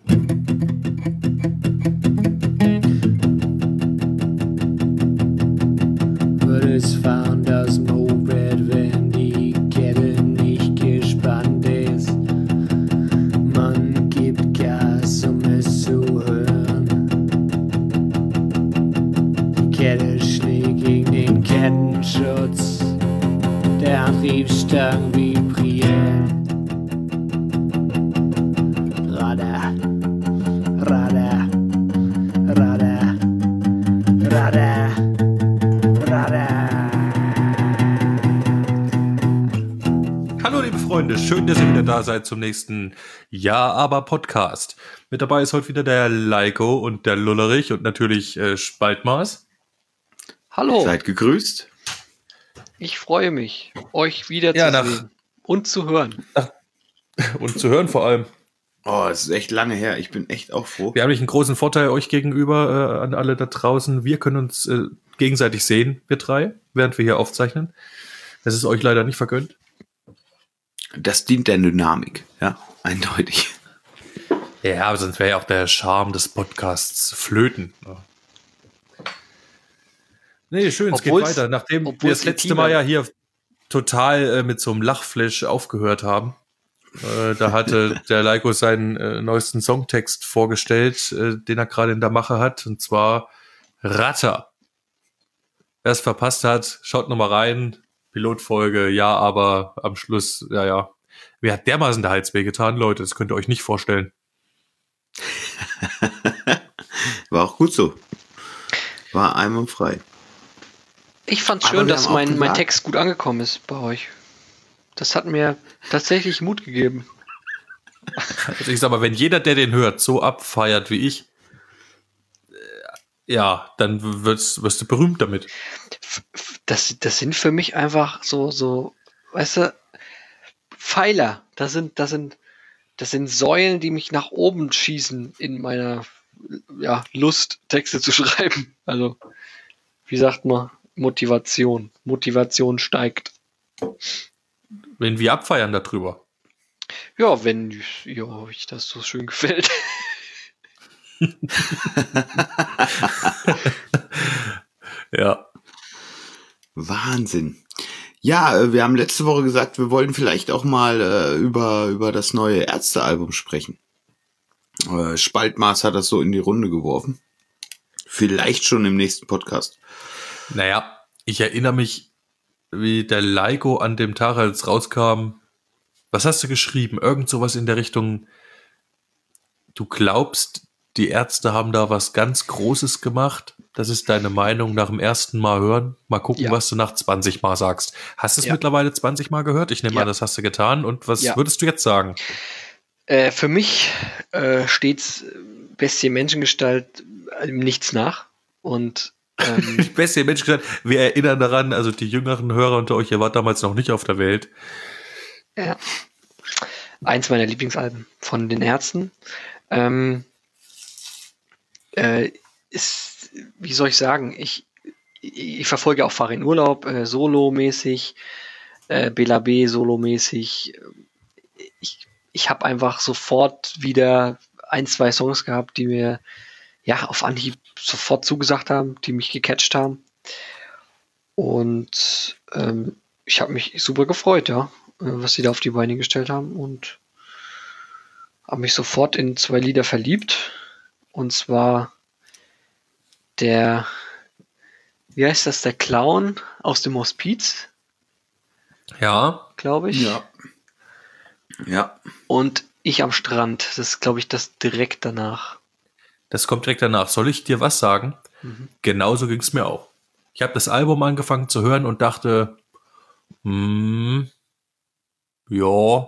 Wird es fahren, das Moped, wenn die Kette nicht gespannt ist. Man gibt Gas, um es zu hören. Die Kette schlägt gegen den Kettenschutz. Der Antriebsstrang vibriert. Radar, Radar, Radar, Radar, Radar. Hallo liebe Freunde, schön, dass ihr wieder da seid zum nächsten Ja, aber Podcast. Mit dabei ist heute wieder der Leiko und der Lullerich und natürlich Spaltmaß. Hallo, Seid gegrüßt. ich freue mich, euch wiederzusehen und zu hören. Und zu hören vor allem. Oh, es ist echt lange her. Ich bin echt auch froh. Wir haben nämlich einen großen Vorteil euch gegenüber an alle da draußen. Wir können uns gegenseitig sehen, wir drei, während wir hier aufzeichnen. Das ist euch leider nicht vergönnt. Das dient der Dynamik, ja, eindeutig. Ja, aber sonst wäre ja auch der Charme des Podcasts flöten. Nee, schön, es geht weiter. Nachdem wir das letzte Mal ja hier total mit so einem Lachflash aufgehört haben, da hatte der Leiko seinen neuesten Songtext vorgestellt, den er gerade in der Mache hat, und zwar Ratter. Wer es verpasst hat, schaut nochmal rein. Pilotfolge, ja, aber am Schluss, ja. Mir hat dermaßen der Hals wehgetan, Leute, das könnt ihr euch nicht vorstellen. War auch gut so. War einwandfrei. Ich fand's Aber schön, wir dass haben auch mein gesagt- Text gut angekommen ist bei euch. Das hat mir tatsächlich Mut gegeben. Also ich sag mal, wenn jeder, der den hört, so abfeiert wie ich, ja, dann wirst du berühmt damit. Das sind für mich einfach so, weißt du, Pfeiler. Das sind Säulen, die mich nach oben schießen in meiner Lust, Texte zu schreiben. Also, wie sagt man, Motivation. Motivation steigt. Wenn wir abfeiern darüber. Ja, wenn euch das so schön gefällt. Ja. Wahnsinn. Ja, wir haben letzte Woche gesagt, wir wollten vielleicht auch mal über das neue Ärzte-Album sprechen. Spaltmaß hat das so in die Runde geworfen. Vielleicht schon im nächsten Podcast. Naja, ich erinnere mich, wie der Leiko an dem Tag, als rauskam, was hast du geschrieben? Irgend sowas in der Richtung, du glaubst, die Ärzte haben da was ganz Großes gemacht? Das ist deine Meinung nach dem ersten Mal hören? Mal gucken, Ja. was du nach 20 Mal sagst. Hast du es Ja. mittlerweile 20 Mal gehört? Ich nehme Ja. an, das hast du getan. Und was Ja. würdest du jetzt sagen? Für mich steht's Bestie Menschengestalt nichts nach. Und Beste Mensch gesagt, wir erinnern daran, also die jüngeren Hörer unter euch, ihr wart damals noch nicht auf der Welt. eins meiner Lieblingsalben von den Ärzten. Ist, wie soll ich sagen, ich verfolge auch Fahr in Urlaub, solomäßig, Bela B. solomäßig. Ich habe einfach sofort wieder 1, 2 Songs gehabt, die mir auf Anhieb sofort zugesagt haben, die mich gecatcht haben. Und ich habe mich super gefreut, was sie da auf die Beine gestellt haben, und habe mich sofort in 2 Lieder verliebt. Und zwar der Clown aus dem Hospiz, Ja, glaube ich. Ja. Und Ich am Strand. Das ist, glaube ich, das direkt danach. das kommt direkt danach. Soll ich dir was sagen? Genauso ging es mir auch. Ich habe das Album angefangen zu hören und dachte, ja,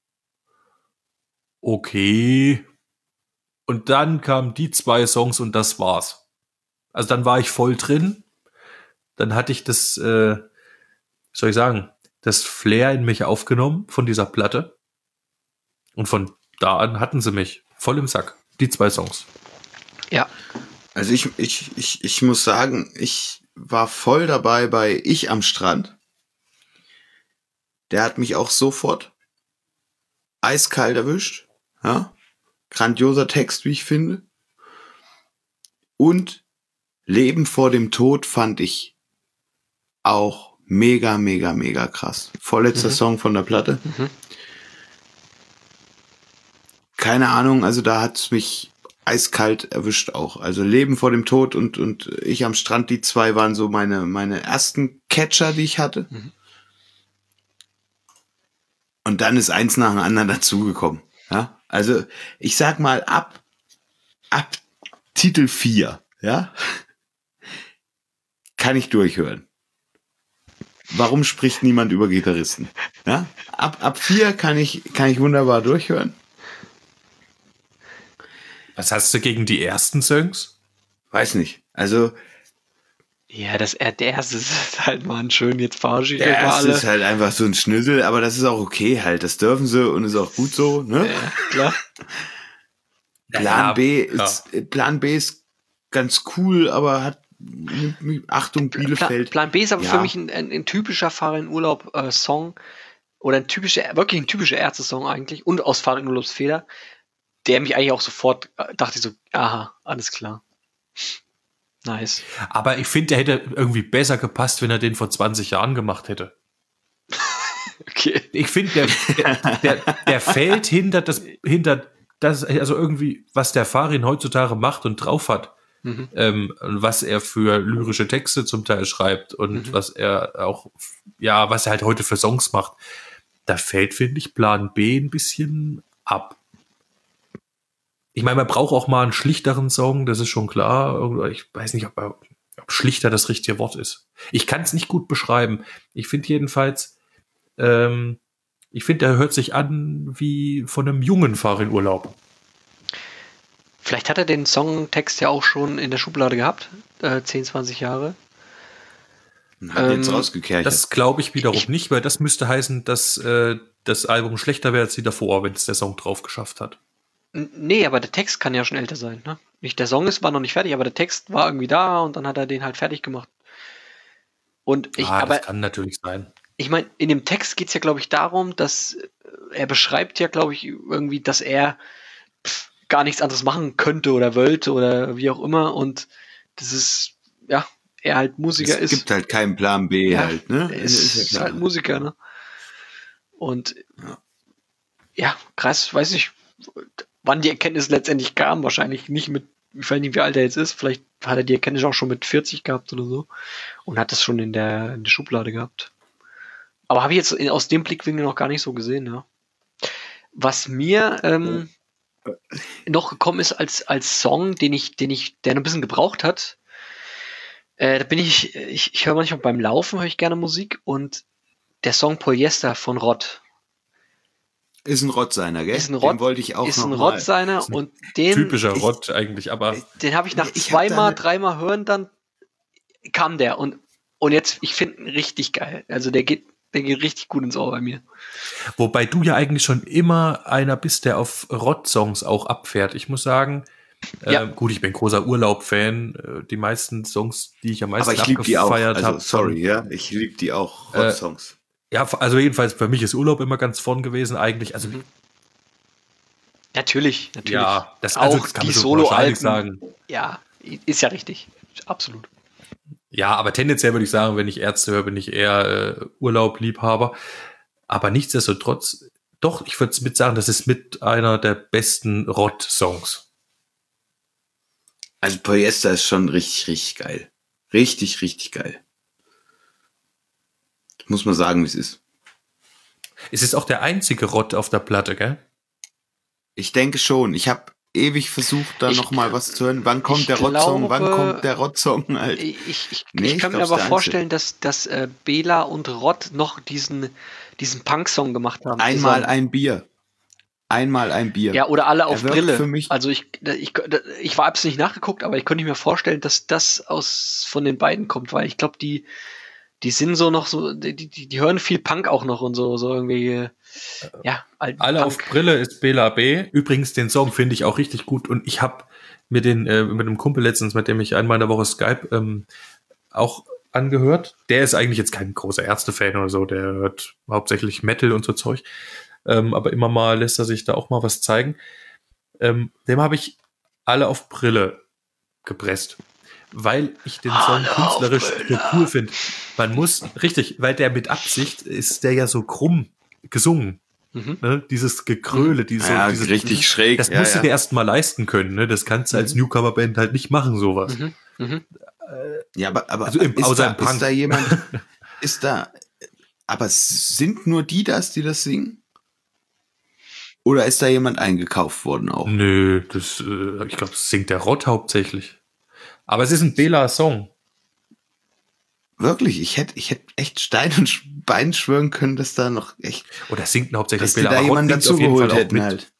okay. Und dann kamen die 2 Songs und das war's. Also dann war ich voll drin. Dann hatte ich das, wie soll ich sagen, das Flair in mich aufgenommen von dieser Platte. Und von da an hatten sie mich voll im Sack. Die 2 Songs. Ja. Also ich muss sagen, ich war voll dabei bei Ich am Strand. Der hat mich auch sofort eiskalt erwischt. Ja. Grandioser Text, wie ich finde. Und Leben vor dem Tod fand ich auch mega, mega, mega krass. Vorletzter Song von der Platte. Keine Ahnung, also da hat's mich eiskalt erwischt auch. Also Leben vor dem Tod und Ich am Strand, die zwei waren so meine ersten Catcher, die ich hatte. Und dann ist eins nach dem anderen dazugekommen. Ja? Also ich sag mal, ab Titel 4, ja, kann ich durchhören. Warum spricht niemand über Gitarristen? Ja? Ab 4 kann ich wunderbar durchhören. Was hast du gegen die ersten Songs? Weiß nicht. Also Ja, der erste ist halt mal ein schön, jetzt verarsche ich der euch mal erste alle. ist halt einfach so ein Schnüssel, aber das ist auch okay halt. Das dürfen sie und ist auch gut so. Ne? Ja, klar. Plan B ist ganz cool, aber hat Achtung Bielefeld. Plan B ist aber Ja. für mich ein typischer Fahrer in Urlaub Song oder wirklich ein typischer Ärzte-Song eigentlich und aus Fahrer in Urlaubsfeder, der mich eigentlich auch sofort dachte ich so, aha, alles klar. Nice. Aber ich finde, der hätte irgendwie besser gepasst, wenn er den vor 20 Jahren gemacht hätte. Okay. Ich finde, der fällt hinter das, also irgendwie, was der Farin heutzutage macht und drauf hat. Was er für lyrische Texte zum Teil schreibt und was er auch, ja, was er halt heute für Songs macht, da fällt, finde ich, Plan B ein bisschen ab. Ich meine, man braucht auch mal einen schlichteren Song, das ist schon klar. Ich weiß nicht, ob schlichter das richtige Wort ist. Ich kann es nicht gut beschreiben. Ich finde jedenfalls, der hört sich an wie von einem jungen Fahrer in Urlaub. Vielleicht hat er den Songtext ja auch schon in der Schublade gehabt, 10, 20 Jahre. Hat jetzt rausgekehrt. Das glaube ich wiederum nicht, weil das müsste heißen, dass das Album schlechter wäre als die davor, wenn es der Song drauf geschafft hat. Nee, aber der Text kann ja schon älter sein, ne? Nicht der Song war noch nicht fertig, aber der Text war irgendwie da und dann hat er den halt fertig gemacht. Und das kann natürlich sein. Ich meine, in dem Text geht es ja, glaube ich, darum, dass er beschreibt ja, glaube ich, irgendwie, dass er gar nichts anderes machen könnte oder wollte oder wie auch immer und das ist, ja, er halt Musiker ist. Es gibt halt keinen Plan B halt, ne? Er ist halt Musiker, ne? Und ja, krass, weiß nicht, wann die Erkenntnis letztendlich kam, wahrscheinlich nicht mit, ich weiß nicht, wie alt er jetzt ist, vielleicht hat er die Erkenntnis auch schon mit 40 gehabt oder so und hat das schon in der Schublade gehabt. Aber habe ich jetzt aus dem Blickwinkel noch gar nicht so gesehen, ja. Was mir noch gekommen ist als Song, der noch ein bisschen gebraucht hat, da bin ich höre manchmal beim Laufen, höre ich gerne Musik und der Song Polyester von Rott. Ist ein Rottseiner, gell? Ist ein Rott, den wollte ich auch ist noch ein mal. Rottseiner und den Typischer Rott eigentlich, aber den habe ich nach dreimal hören, dann kam der und jetzt, ich finde ihn richtig geil. Also der geht richtig gut ins Ohr bei mir. wobei du ja eigentlich schon immer einer bist, der auf Rott-Songs auch abfährt. Ich muss sagen, gut, ich bin großer Urlaub-Fan. Die meisten Songs, die ich am meisten Aber ich liebe die auch. abgefeiert habe. Sorry, ja, ich liebe die auch, Rott-Songs. Ja, also jedenfalls für mich ist Urlaub immer ganz vorn gewesen eigentlich. Also Natürlich. ja, das auch das kann die man so pauschal nicht Solo-Alben. sagen. Ja, ist ja richtig. Absolut. Ja, aber tendenziell würde ich sagen, wenn ich Ärzte höre, bin ich eher Urlaub-Liebhaber. Aber nichtsdestotrotz, doch, ich würde mit sagen, das ist mit einer der besten Rott-Songs. Also Polyester ist schon richtig, richtig geil. Richtig, richtig geil. Muss man sagen, wie es ist. Es ist auch der einzige Rott auf der Platte, gell? Ich denke schon. Ich habe ewig versucht, da noch mal was zu hören. Wann kommt der Rott-Song? Wann kommt der Rott-Song halt? Ich kann mir aber vorstellen, dass Bela und Rott noch diesen Punk-Song gemacht haben. Einmal ein Bier. Ja, oder alle auf Brille. Für mich also ich habe es nicht nachgeguckt, aber ich könnte mir vorstellen, dass das von den beiden kommt, weil ich glaube, die sind so noch so, die hören viel Punk auch noch und so irgendwie, ja. Alle Punk. Auf Brille ist Bela B. Übrigens, den Song finde ich auch richtig gut und ich habe mir den mit einem Kumpel letztens, mit dem ich einmal in der Woche Skype auch angehört. Der ist eigentlich jetzt kein großer Ärzte-Fan oder so, der hört hauptsächlich Metal und so Zeug. Aber immer mal lässt er sich da auch mal was zeigen. dem habe ich alle auf Brille gepresst, weil ich den Song künstlerisch so cool finde. Man muss, richtig, weil der mit Absicht ist der ja so krumm gesungen. Ne? Dieses Gekröle, dieses richtig schräg. Das musst du dir erst mal leisten können. Ne? Das kannst du als Newcomer-Band halt nicht machen, sowas. Ja, aber also ist da jemand, aber sind nur die das singen? Oder ist da jemand eingekauft worden auch? Nö, ich glaube, das singt der Rott hauptsächlich. Aber es ist ein Bela-Song. Wirklich, ich hätte echt Stein und Bein schwören können, dass da noch echt... Oder singt hauptsächlich Bela. Dass die da jemanden dazu geholt hätten halt.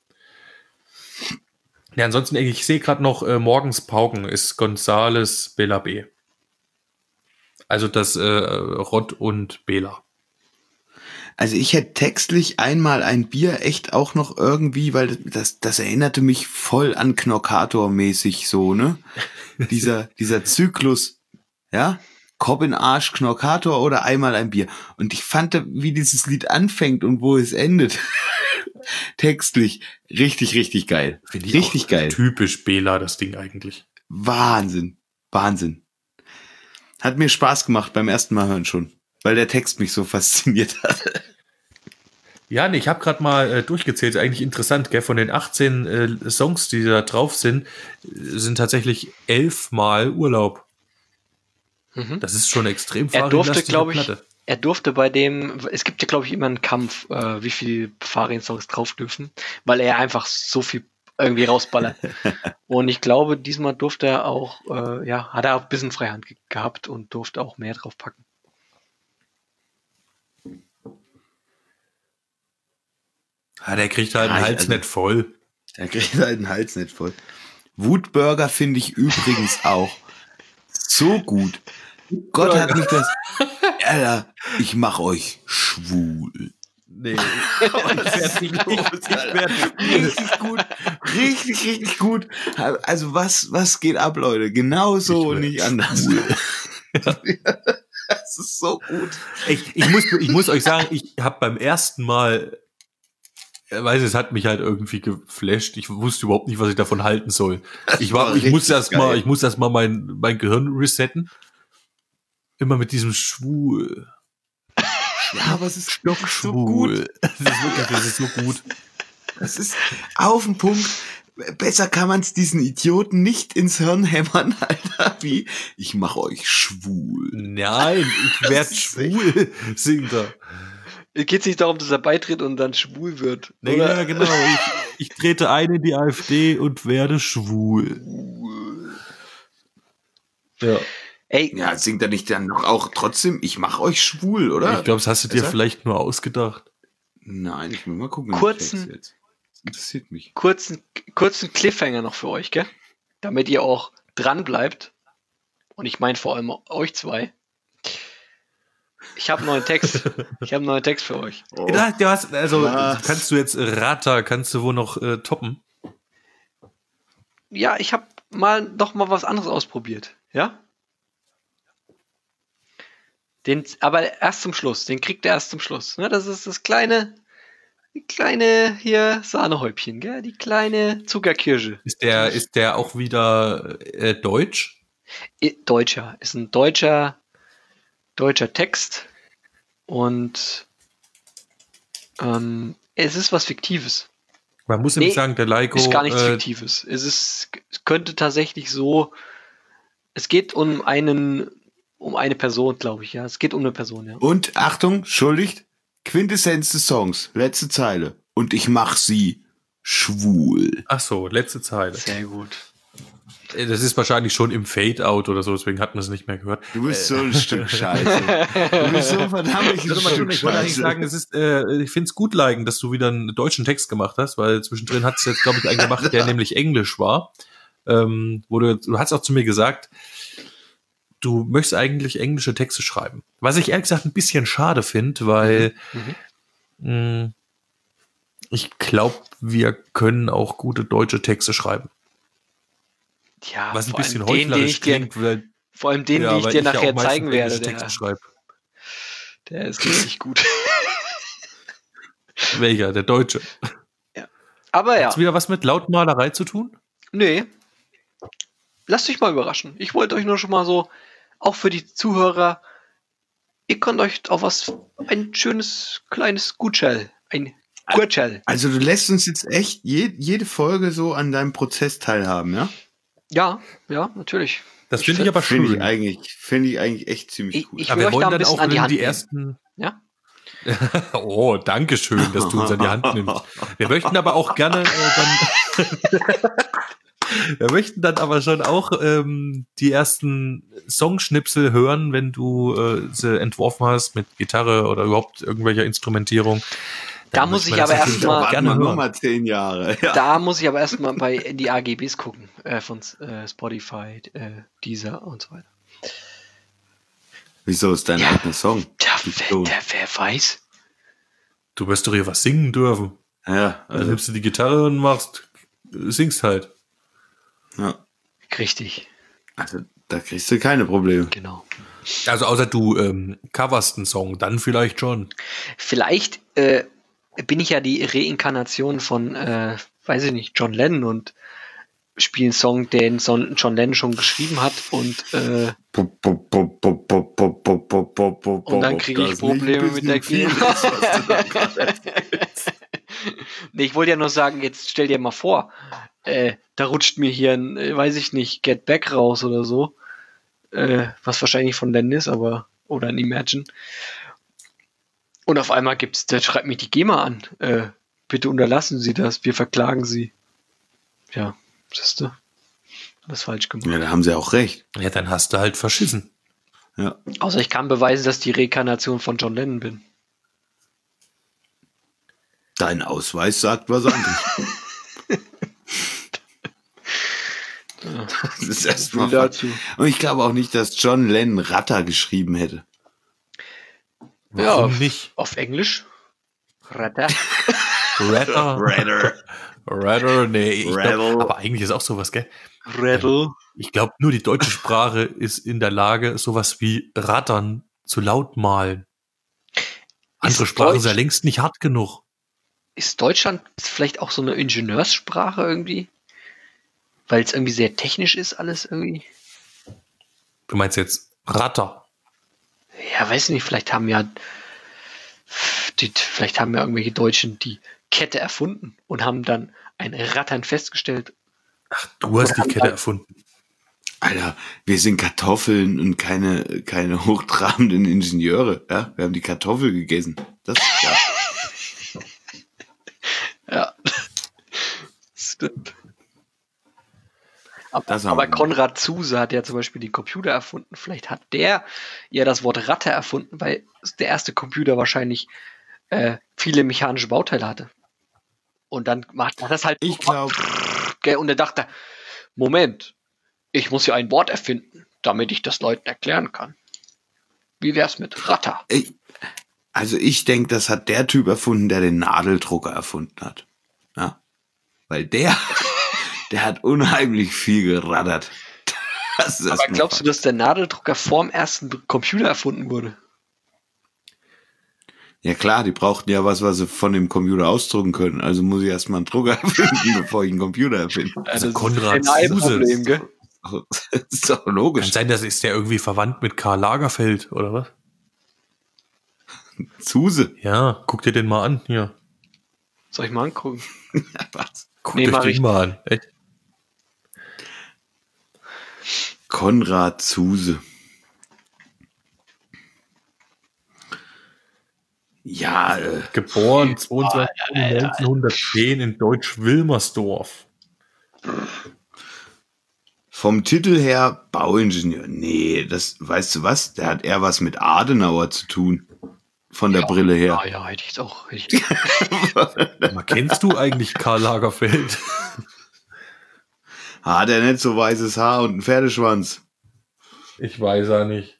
Ja, ansonsten, ich sehe gerade noch, Morgens Pauken ist Gonzales Bela B. Also das Rott und Bela. Also ich hätte textlich einmal ein Bier echt auch noch irgendwie, weil das erinnerte mich voll an Knockator-mäßig so, ne? Dieser Zyklus, ja? Kopf in Arsch, Knockator oder einmal ein Bier. Und ich fand, wie dieses Lied anfängt und wo es endet, textlich, richtig, richtig geil. Finde ich richtig geil. Typisch Bela, das Ding eigentlich. Wahnsinn. Hat mir Spaß gemacht beim ersten Mal hören schon, weil der Text mich so fasziniert hat. Ja, nee, ich habe gerade mal durchgezählt, eigentlich interessant, gell? Von den 18 Songs, die da drauf sind tatsächlich 11 Mal Urlaub. Das ist schon extrem Er durfte bei dem, es gibt ja glaube ich immer einen Kampf, wie viele Farin-Songs drauf dürfen, weil er einfach so viel irgendwie rausballert. Und ich glaube, diesmal durfte er auch, hat er auch ein bisschen Freihand gehabt und durfte auch mehr drauf packen. Der kriegt halt einen Hals nicht voll. Der kriegt halt einen Hals nicht voll. Wutburger finde ich übrigens auch so gut. Gott hat mich das... Alter, ich mach euch schwul. Nee. Ich werd richtig gut. Richtig gut. Also was geht ab, Leute? Genau so und nicht anders. Das ist so gut. Ich muss euch sagen, ich habe beim ersten Mal, es hat mich halt irgendwie geflasht. Ich wusste überhaupt nicht, was ich davon halten soll. Ich muss erst mal mein Gehirn resetten. Immer mit diesem Schwul. Ja, aber es ist stockschwul. Das ist so gut. Das ist auf den Punkt. Besser kann man es diesen Idioten nicht ins Hirn hämmern, Alter, wie ich mache euch schwul. Nein, ich werd schwul, singt er. Es geht nicht darum, dass er beitritt und dann schwul wird. Nee, ja, genau. Ich trete ein in die AfD und werde schwul. Ja. Ey, ja, singt er nicht dann noch auch trotzdem, ich mach euch schwul, oder? Ich glaube, das hast du dir vielleicht nur ausgedacht. Nein, ich will mal gucken. Das interessiert mich. Kurzen Cliffhanger noch für euch, gell? Damit ihr auch dran bleibt. Und ich meine vor allem euch zwei. Ich habe einen neuen Text für euch. Oh. Kannst du jetzt kannst du wohl noch toppen? Ja, ich habe doch mal was anderes ausprobiert, ja? Aber erst zum Schluss, den kriegt er erst zum Schluss. Ne? Das ist die kleine hier Sahnehäubchen, gell? Die kleine Zuckerkirsche. Ist der auch wieder deutsch? Deutscher. Ist ein deutscher Text und es ist was Fiktives. Man muss nämlich sagen, der Laiko ist gar nichts Fiktives. Es könnte tatsächlich so, es geht um eine Person, glaube ich, ja. Es geht um eine Person, ja. Und, Achtung, schuldigt, Quintessenz des Songs, letzte Zeile. Und ich mach sie schwul. Ach so, letzte Zeile. Sehr gut. Das ist wahrscheinlich schon im Fade-Out oder so, deswegen hat man es nicht mehr gehört. Du bist so ein Stück Scheiße. Du bist so verdammt ein Stück Scheiße. Ich wollte eigentlich sagen, ich finde es gut, Leigen, dass du wieder einen deutschen Text gemacht hast, weil zwischendrin hat es jetzt, glaube ich, einen gemacht, der nämlich Englisch war. Wo du hast auch zu mir gesagt, du möchtest eigentlich englische Texte schreiben. Was ich ehrlich gesagt ein bisschen schade finde, weil ich glaube, wir können auch gute deutsche Texte schreiben. Ja, was ein bisschen heuchlerisch klingt. Vor allem den, den ich dir nachher zeigen werde. Der ist richtig gut. Welcher? Der Deutsche? Ja. Aber ja. Hat's wieder was mit Lautmalerei zu tun? Nee. Lasst euch mal überraschen. Ich wollte euch nur schon mal so, auch für die Zuhörer, ihr könnt euch auf ein schönes kleines Gutschell, ein Gutschell. Also du lässt uns jetzt echt jede Folge so an deinem Prozess teilhaben, ja? Ja, natürlich. Das finde ich aber schön. Finde ich eigentlich echt ziemlich cool. Ich will euch da ein bisschen an die Hand nehmen. Ersten... Ja? Oh, danke schön, dass du uns an die Hand nimmst. Wir möchten aber auch gerne wir möchten dann aber schon auch die ersten Songschnipsel hören, wenn du sie entworfen hast mit Gitarre oder überhaupt irgendwelcher Instrumentierung. Da muss ich aber erstmal gerne nochmal 10 Jahre. Ja. Da muss ich aber erstmal bei die AGBs gucken von Spotify, Deezer und so weiter. Wieso ist dein eigener Song? Wer weiß? Du wirst doch hier was singen dürfen. Ja. Dann nimmst du die Gitarre und singst halt. Ja. Richtig. Also da kriegst du keine Probleme. Genau. Also außer du coverst einen Song, dann vielleicht schon. Vielleicht bin ich ja die Reinkarnation von, weiß ich nicht, John Lennon und spiele einen Song, den John Lennon schon geschrieben hat und dann kriege ich Probleme mit der GEMA. Nee, ich wollte ja nur sagen, jetzt stell dir mal vor, da rutscht mir hier ein, weiß ich nicht, Get Back raus oder so, was wahrscheinlich von Lennon ist, aber, oder ein Imagine. Und auf einmal da schreibt mich die GEMA an. Bitte unterlassen Sie das, wir verklagen Sie. Ja, siehst du? Was falsch gemacht. Ja, da haben sie auch recht. Ja, dann hast du halt verschissen. Ja. Außer ich kann beweisen, dass ich die Reinkarnation von John Lennon bin. Dein Ausweis sagt was anderes. Das ist erstmal dazu. Und ich glaube auch nicht, dass John Lennon Ratter geschrieben hätte. Warum nicht? Auf Englisch? Ratter. Ratter, nee. Ich glaub, aber eigentlich ist auch sowas, gell? Rattle. Ich glaube, nur die deutsche Sprache ist in der Lage, sowas wie Rattern zu laut malen. Andere Sprachen sind ja längst nicht hart genug. Ist Deutschland vielleicht auch so eine Ingenieurssprache irgendwie? Weil es irgendwie sehr technisch ist, alles irgendwie? Du meinst jetzt Ratter? Ja, weiß nicht, vielleicht haben ja irgendwelche Deutschen die Kette erfunden und haben dann ein Rattern festgestellt. Ach, du hast die Kette erfunden. Alter, wir sind Kartoffeln und keine hochtrabenden Ingenieure. Ja? Wir haben die Kartoffel gegessen. Das ist ja. Ja. Stimmt. Aber Konrad Zuse hat ja zum Beispiel die Computer erfunden. Vielleicht hat der ja das Wort Ratte erfunden, weil der erste Computer wahrscheinlich viele mechanische Bauteile hatte. Und dann macht er das halt. Ich glaube. Und er dachte, Moment, ich muss ja ein Wort erfinden, damit ich das Leuten erklären kann. Wie wär's mit Ratter? Ich denke, das hat der Typ erfunden, der den Nadeldrucker erfunden hat. Ja? Weil der hat unheimlich viel gerattert. Aber glaubst du, dass der Nadeldrucker vorm ersten Computer erfunden wurde? Ja klar, die brauchten ja was sie von dem Computer ausdrucken können. Also muss ich erstmal einen Drucker erfinden, bevor ich einen Computer erfinde. Also Konrad Zuse. Das ist doch logisch. Kann sein, das ist der irgendwie verwandt mit Karl Lagerfeld, oder was? Zuse? Ja, guck dir den mal an, hier. Soll ich mal angucken? Was? Guck dir den mal an. Echt? Konrad Zuse. Ja, geboren 22. 1910 in Deutsch-Wilmersdorf. Vom Titel her Bauingenieur. Nee, das, weißt du was? Der hat eher was mit Adenauer zu tun. Von der Brille her. Ja, hätte ich es auch. Kennst du eigentlich Karl Lagerfeld? Hat er nicht so weißes Haar und einen Pferdeschwanz? Ich weiß ja nicht.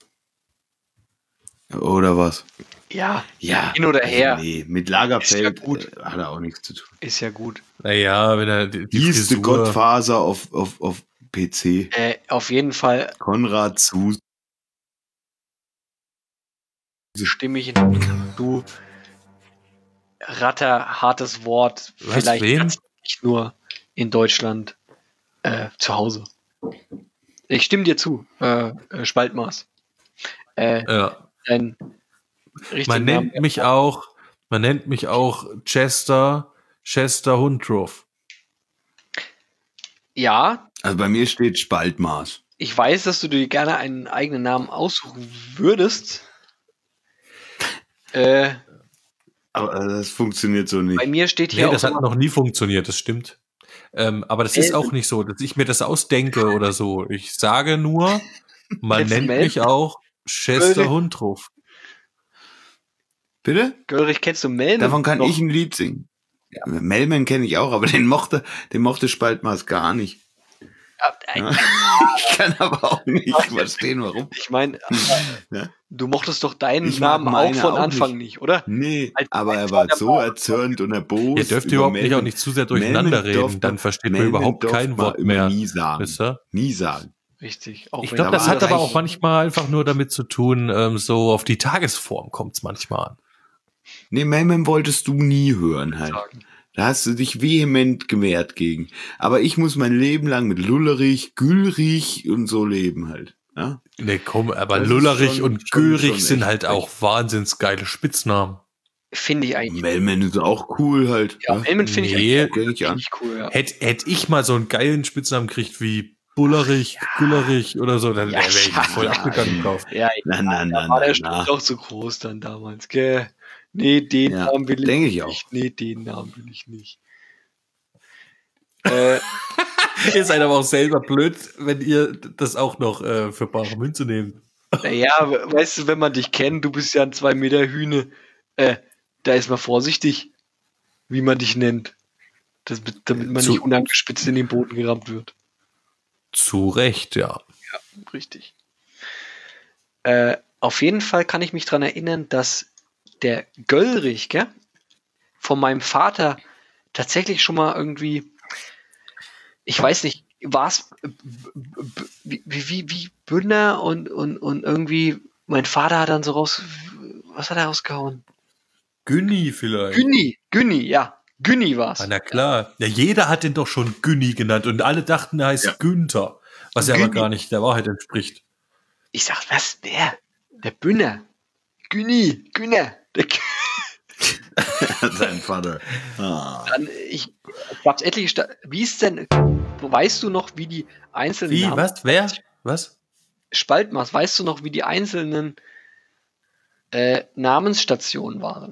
Oder was? Ja, hin oder her. Nee, mit Lagerfeld hat er auch nichts zu tun. Ist ja gut. Naja, wenn er die Tiefste Gottfaser auf PC. Auf jeden Fall. Konrad Zuse. Stimme ich du ratterhartes Wort. Was, Vielleicht wen? nicht nur in Deutschland zu Hause. Ich stimme dir zu. Spaltmaß. Ja. Dein Man nennt mich auch Chester Hundruff. Ja. Also bei mir steht Spaltmaß. Ich weiß, dass du dir gerne einen eigenen Namen aussuchen würdest. Aber das funktioniert so nicht. Bei mir steht hier Nee, das hat noch nie funktioniert, das stimmt. Aber das ist auch nicht so, dass ich mir das ausdenke oder so. Ich sage nur, man nennt mich auch Chester Hundruff. Bitte? Göllrich, kennst du Melman? Davon kann ich ein Lied singen. Ja. Melman kenne ich auch, aber den mochte Spaltmaß gar nicht. Ja. Ich kann aber auch nicht verstehen, warum. Ich meine, du mochtest doch deinen Namen auch von Anfang nicht, oder? Nee, aber er war so erzürnt und erbost. Ihr dürft überhaupt nicht zu sehr durcheinander reden, dann versteht man überhaupt kein Wort mehr. Nie sagen. Nie sagen. Richtig. Ich glaube, das hat aber auch manchmal einfach nur damit zu tun, so auf die Tagesform kommt es manchmal an. Nee, Melman wolltest du nie hören halt. Da hast du dich vehement gewehrt gegen. Aber ich muss mein Leben lang mit Lullerich, Gülrich und so leben halt. Ja? Nee, komm, aber Lullerich und Gülrich sind halt auch wahnsinns geile Spitznamen. Finde ich eigentlich. Melman ist auch cool halt. Ja, Melman finde ich cool. Ja. Hätte ich mal so einen geilen Spitznamen gekriegt wie Bullerich, Güllerich oder so, dann wäre ich voll abgegangen drauf. Ja, da war der Sturm doch zu groß dann damals, gell? Nee, den Namen will ich nicht. Auch. Nee, den Namen will ich nicht. Ihr seid aber auch selber blöd, wenn ihr das auch noch für bare Münze nehmt. Naja, weißt du, wenn man dich kennt, du bist ja ein 2 Meter Hühne, da ist man vorsichtig, wie man dich nennt. Damit man nicht unangespitzt in den Boden gerammt wird. Zu Recht, ja. Ja, richtig. Auf jeden Fall kann ich mich daran erinnern, dass der Göllrich, gell, von meinem Vater tatsächlich schon mal irgendwie, ich weiß nicht, war es wie Bündner und irgendwie, mein Vater hat dann so was hat er rausgehauen? Günni vielleicht. Günni, ja. Günni war's. Na klar. Ja, jeder hat den doch schon Günni genannt und alle dachten, er heißt Günther, was ja aber gar nicht der Wahrheit entspricht. Ich sag, was? Der Bündner. Günner. Sein Vater. Dann, ich gab's etliche wie ist denn, weißt du noch, wie die einzelnen Wie, was, wer, was? Spaltmaß, weißt du noch, wie die einzelnen Namensstationen waren?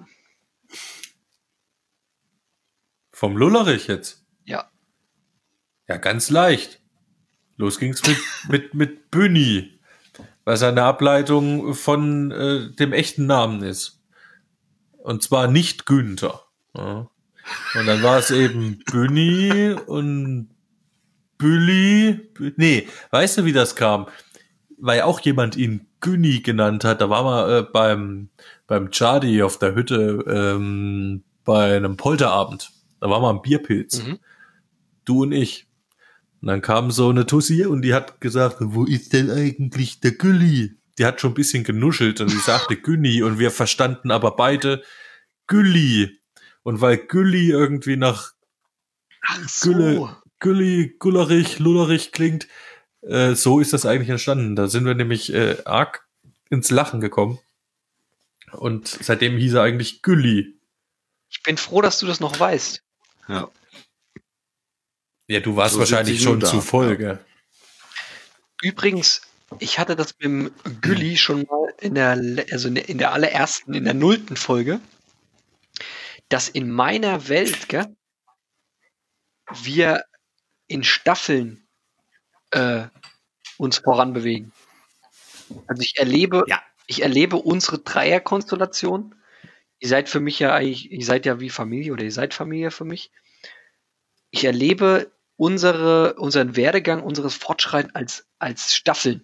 Vom Lullerich jetzt? Ja. Ja, ganz leicht. Los ging's mit Bünni, was eine Ableitung von dem echten Namen ist. Und zwar nicht Günther. Ja. Und dann war es eben Bünni und Bülli. Nee, weißt du, wie das kam? Weil auch jemand ihn Günni genannt hat. Da waren wir beim Chardi auf der Hütte bei einem Polterabend. Da waren wir am Bierpilz. Mhm. Du und ich. Und dann kam so eine Tussi und die hat gesagt, wo ist denn eigentlich der Gülli? Die hat schon ein bisschen genuschelt und die sagte Günni und wir verstanden aber beide Gülli. Und weil Gülli irgendwie nach Gülli, Gullerich, Lullerich klingt, so ist das eigentlich entstanden. Da sind wir nämlich arg ins Lachen gekommen. Und seitdem hieß er eigentlich Gülli. Ich bin froh, dass du das noch weißt. Ja. Ja, du warst so wahrscheinlich schon zu voll, gell? Übrigens, ich hatte das mit dem Gülli schon mal in der allerersten, in der 0. Folge, dass in meiner Welt, gell, wir in Staffeln uns voranbewegen. Also ich erlebe unsere Dreierkonstellation. Ihr seid für mich ja eigentlich, ihr seid ja wie Familie oder ihr seid Familie für mich. Ich erlebe unseren Werdegang, unseres Fortschreiten als Staffeln.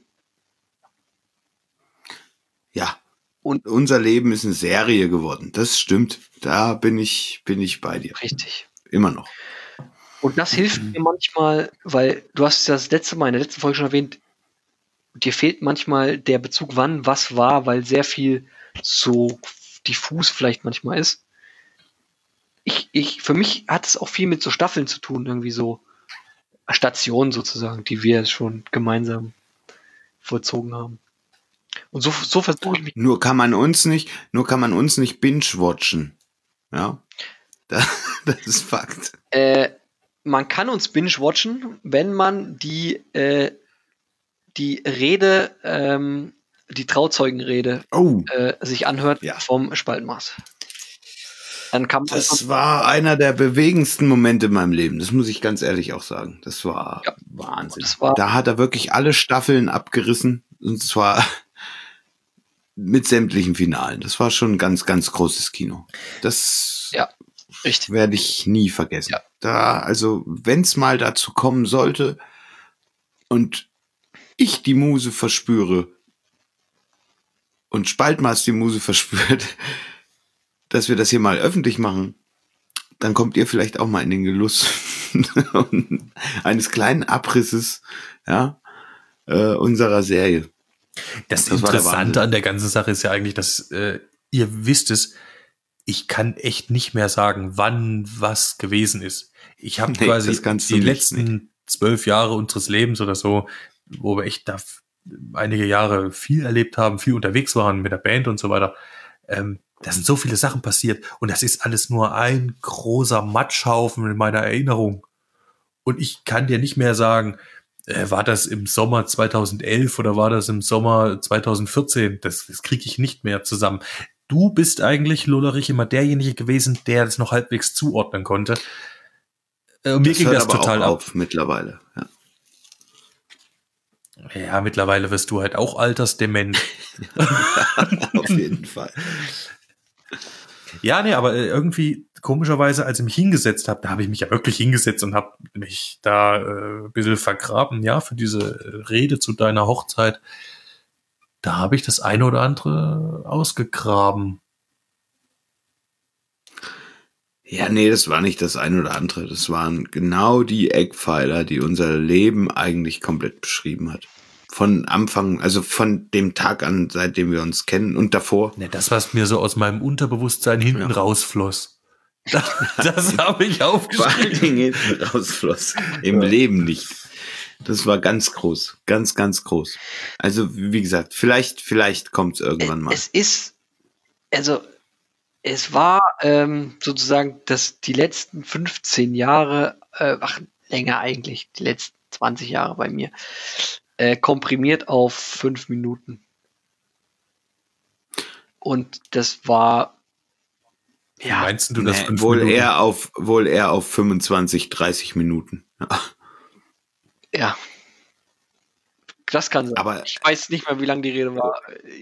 Ja. Und unser Leben ist eine Serie geworden. Das stimmt. Da bin ich bei dir. Richtig. Immer noch. Und das hilft mir manchmal, weil du hast das letzte Mal in der letzten Folge schon erwähnt, dir fehlt manchmal der Bezug, wann was war, weil sehr viel so diffus vielleicht manchmal ist. für mich hat es auch viel mit so Staffeln zu tun, irgendwie so Stationen sozusagen, die wir schon gemeinsam vollzogen haben. Und so versuche ich mich. Nur kann man uns nicht binge-watchen. Ja. Das ist Fakt. Man kann uns binge-watchen, wenn man die Rede, die Trauzeugenrede sich anhört vom Spaltenmaß. Dann kann man das war einer der bewegendsten Momente in meinem Leben. Das muss ich ganz ehrlich auch sagen. Das war Wahnsinn. Da hat er wirklich alle Staffeln abgerissen. Und zwar mit sämtlichen Finalen. Das war schon ein ganz, ganz großes Kino. Das werde ich nie vergessen. Ja. Also, wenn es mal dazu kommen sollte und ich die Muse verspüre und Spaltmaß die Muse verspürt, dass wir das hier mal öffentlich machen, dann kommt ihr vielleicht auch mal in den Genuss eines kleinen Abrisses unserer Serie. Das Interessante an der ganzen Sache ist ja eigentlich, dass ihr wisst es, ich kann echt nicht mehr sagen, wann was gewesen ist. Ich habe quasi die letzten 12 Jahre unseres Lebens oder so, wo wir echt da einige Jahre viel erlebt haben, viel unterwegs waren mit der Band und so weiter. Da sind so viele Sachen passiert und das ist alles nur ein großer Matschhaufen in meiner Erinnerung. Und ich kann dir nicht mehr sagen, war das im Sommer 2011 oder war das im Sommer 2014? Das kriege ich nicht mehr zusammen. Du bist eigentlich, Lullerich, immer derjenige gewesen, der das noch halbwegs zuordnen konnte. Mir ging das total auf mittlerweile. Ja, mittlerweile wirst du halt auch altersdement. Auf jeden Fall. Ja, nee, aber irgendwie komischerweise, als ich mich hingesetzt habe, da habe ich mich ja wirklich hingesetzt und habe mich da ein bisschen vergraben, für diese Rede zu deiner Hochzeit. Da habe ich das eine oder andere ausgegraben. Ja, nee, das war nicht das eine oder andere. Das waren genau die Eckpfeiler, die unser Leben eigentlich komplett beschrieben hat. Von Anfang, also von dem Tag an, seitdem wir uns kennen und davor. Ja, das, was mir so aus meinem Unterbewusstsein hinten rausfloss. Das habe ich aufgeschrieben. Vor allen Dingen hinten rausfloss. Im Leben nicht. Das war ganz groß. Ganz, ganz groß. Also, wie gesagt, vielleicht kommt es irgendwann mal. Es war sozusagen, dass die letzten 15 Jahre, länger eigentlich, die letzten 20 Jahre bei mir, komprimiert auf 5 Minuten. Und das war, Wie meinst du das? 5 wohl Minuten? eher auf 25, 30 Minuten. Ja. Das kann sein. Aber ich weiß nicht mehr, wie lang die Rede war.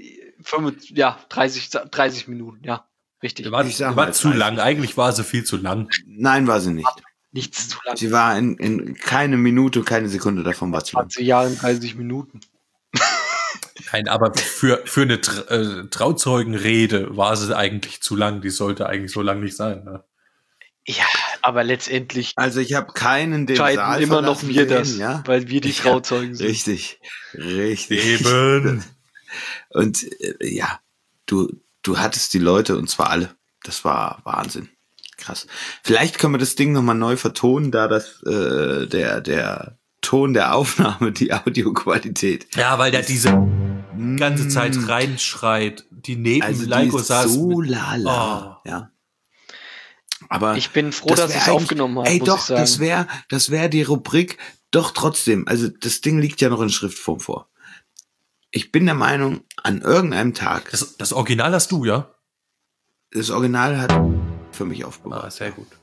30 Minuten, ja. Richtig. War zu lang. Eigentlich war sie viel zu lang. Nein, war sie nicht. Nichts zu lang. Sie war in keine Minute, keine Sekunde davon war zu lang. 20 Jahre, 30 Minuten. Nein, aber für eine Trauzeugenrede war sie eigentlich zu lang. Die sollte eigentlich so lang nicht sein. Ne? Ja, aber letztendlich. Also ich habe keinen den Saal immer noch wir sehen, das, weil wir die Trauzeugen sind. Richtig. Eben. Und du hattest die Leute und zwar alle. Das war Wahnsinn. Krass. Vielleicht können wir das Ding nochmal neu vertonen, da das der Ton der Aufnahme, die Audioqualität. Ja, weil der diese ganze Zeit reinschreit. Die neben Leiko saß. So lala. Ja. Aber ich bin froh, dass ich es aufgenommen habe. Doch, das wäre die Rubrik. Doch trotzdem. Also das Ding liegt ja noch in Schriftform vor. Ich bin der Meinung, an irgendeinem Tag. Das Original hast du, ja? Das Original hat für mich aufbewahrt. Sehr gut.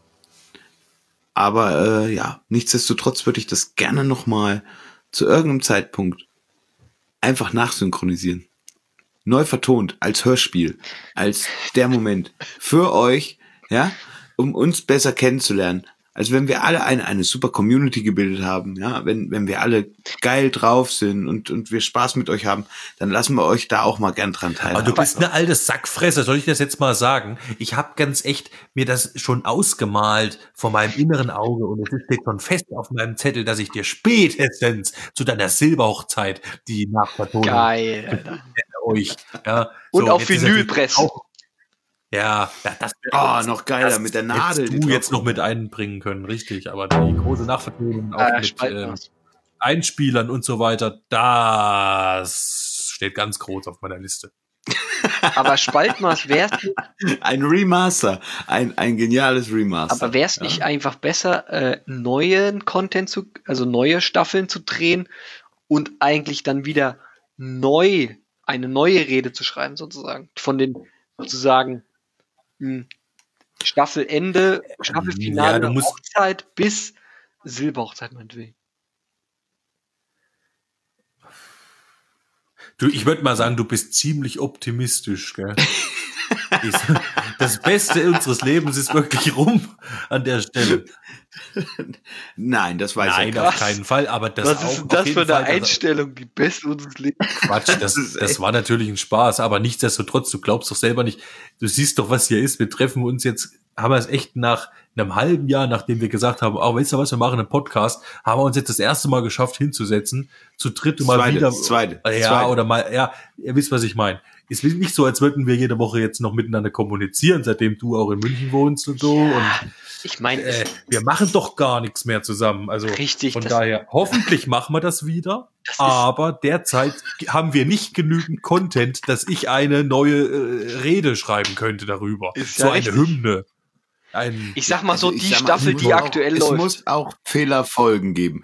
Aber nichtsdestotrotz würde ich das gerne nochmal zu irgendeinem Zeitpunkt einfach nachsynchronisieren. Neu vertont, als Hörspiel, als der Moment für euch, um uns besser kennenzulernen. Also wenn wir alle eine super Community gebildet haben, wenn wir alle geil drauf sind und wir Spaß mit euch haben, dann lassen wir euch da auch mal gern dran teilhaben. Aber du bist eine alte Sackfresser, soll ich das jetzt mal sagen? Ich habe ganz echt mir das schon ausgemalt vor meinem inneren Auge und es steht schon fest auf meinem Zettel, dass ich dir spätestens zu deiner Silberhochzeit die Nachvertonung geil, euch. Ja, und auf Vinyl pressen. Ja, das noch geiler mit der Nadel. Hättest du jetzt noch mit einbringen können, richtig. Aber die große Nachvertonung auch mit Einspielern und so weiter, das steht ganz groß auf meiner Liste. Aber Spaltmaß wäre es nicht. Ein Remaster, ein geniales Remaster. Aber wäre es nicht einfach besser, neuen Content also neue Staffeln zu drehen und eigentlich dann wieder eine neue Rede zu schreiben, sozusagen. Von den sozusagen Staffelende, Staffelfinale, Hochzeit bis Silberhochzeit, meinetwegen. Ich würde mal sagen, du bist ziemlich optimistisch, gell? Das Beste unseres Lebens ist wirklich rum an der Stelle. Nein, das weiß ich nicht. Nein, auf keinen Fall. Aber was ist denn das für eine Einstellung, die Beste unseres Lebens? Quatsch, das war natürlich ein Spaß, aber nichtsdestotrotz, du glaubst doch selber nicht, du siehst doch, was hier ist. Wir treffen uns jetzt, haben wir es echt nach einem halben Jahr, nachdem wir gesagt haben, weißt du was, wir machen einen Podcast, haben wir uns jetzt das erste Mal geschafft, hinzusetzen, zu dritt mal wieder. Zweite. Oder mal, ja, ihr wisst, was ich meine. Es ist nicht so, als würden wir jede Woche jetzt noch miteinander kommunizieren, seitdem du auch in München wohnst und so. Ja, und ich meine, wir machen doch gar nichts mehr zusammen. Also richtig, von daher, hoffentlich machen wir das wieder. Aber derzeit haben wir nicht genügend Content, dass ich eine neue Rede schreiben könnte darüber. Ist so ja eine richtig. Hymne. Ich sag mal so, die Staffel, die aktuell läuft. Es muss auch Fehlerfolgen geben.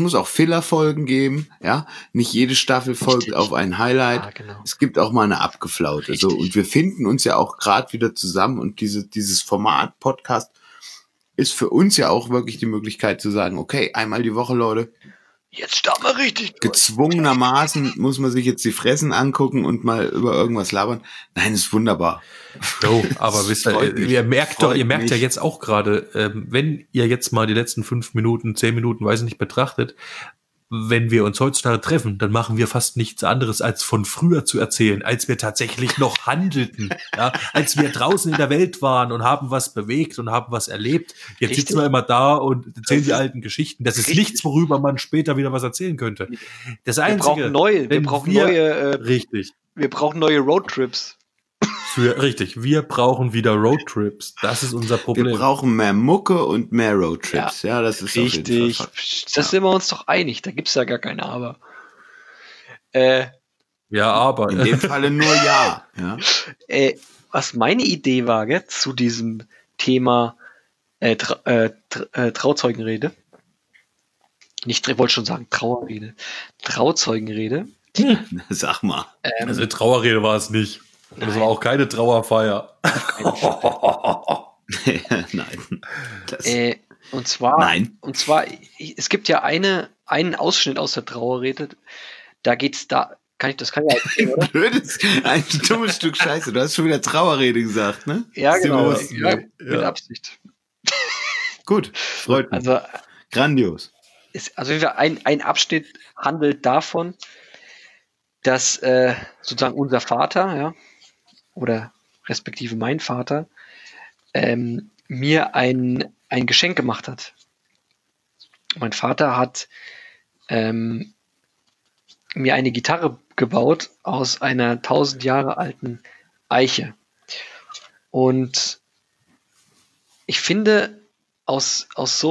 Ja. Nicht jede Staffel folgt auf ein Highlight. Ja, genau. Es gibt auch mal eine abgeflaute. So. Und wir finden uns ja auch gerade wieder zusammen und dieses Format Podcast ist für uns ja auch wirklich die Möglichkeit zu sagen, okay, einmal die Woche, Leute. Jetzt starten wir richtig durch. Gezwungenermaßen muss man sich jetzt die Fressen angucken und mal über irgendwas labern. Nein, ist wunderbar. So, aber wisst ihr merkt ja jetzt auch gerade, wenn ihr jetzt mal die letzten 5 Minuten, 10 Minuten, weiß ich nicht, betrachtet, wenn wir uns heutzutage treffen, dann machen wir fast nichts anderes, als von früher zu erzählen, als wir tatsächlich noch handelten, ja, als wir draußen in der Welt waren und haben was bewegt und haben was erlebt. Jetzt sitzen wir immer da und erzählen die alten Geschichten. Das ist nichts, worüber man später wieder was erzählen könnte. Das Einzige, wir brauchen neue Roadtrips. Wir brauchen wieder Roadtrips. Das ist unser Problem. Wir brauchen mehr Mucke und mehr Roadtrips. Ja, das ist richtig. Das sind wir uns doch einig. Da gibt's ja gar keine Aber. Ja, aber. In dem Falle nur ja. Was meine Idee war, zu diesem Thema Trauzeugenrede. Ich wollte schon sagen Trauerrede. Trauzeugenrede. Sag mal. Also Trauerrede war es nicht. Das war auch keine Trauerfeier. Nein. Und zwar, es gibt ja einen Ausschnitt aus der Trauerrede. Da geht's kann ich erzählen, oder? Blödes, ein dummes Stück Scheiße. Du hast schon wieder Trauerrede gesagt, ne? Ja, genau. Mit Absicht. Gut, freut mich. Also, grandios. Ein Abschnitt handelt davon, dass sozusagen unser Vater, ja, oder respektive mein Vater, mir ein Geschenk gemacht hat. Mein Vater hat mir eine Gitarre gebaut aus einer 1000 Jahre alten Eiche. Und ich finde, aus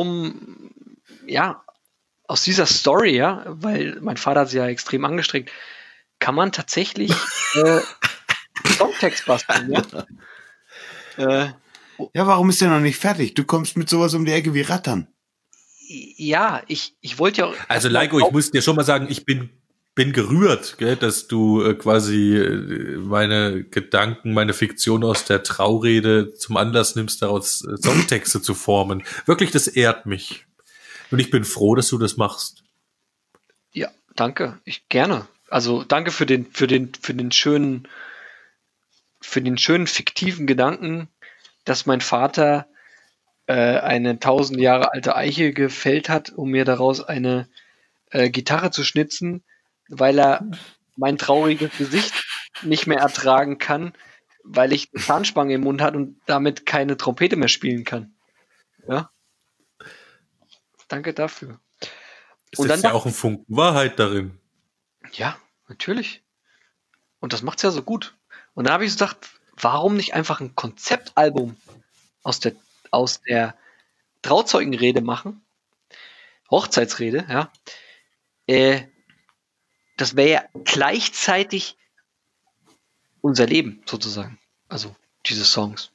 dieser Story, ja, weil mein Vater hat sie ja extrem angestrengt, kann man tatsächlich Songtext basteln, ja? Ja, warum ist der noch nicht fertig? Du kommst mit sowas um die Ecke wie Rattern. Ja, ich wollte ja auch... Also Leiko, ich muss dir schon mal sagen, ich bin gerührt, gell, dass du quasi meine Gedanken, meine Fiktion aus der Traurede zum Anlass nimmst, daraus Songtexte zu formen. Wirklich, das ehrt mich. Und ich bin froh, dass du das machst. Ja, danke. Gerne. Also danke für den schönen fiktiven Gedanken, dass mein Vater eine 1000 Jahre alte Eiche gefällt hat, um mir daraus eine Gitarre zu schnitzen, weil er mein trauriges Gesicht nicht mehr ertragen kann, weil ich eine Zahnspange im Mund hat und damit keine Trompete mehr spielen kann. Ja. Danke dafür. Es ist ja auch ein Funken Wahrheit darin. Ja, natürlich. Und das macht's ja so gut. Und dann habe ich gedacht, warum nicht einfach ein Konzeptalbum aus der Trauzeugenrede machen? Hochzeitsrede, ja. Das wäre ja gleichzeitig unser Leben, sozusagen. Also, diese Songs.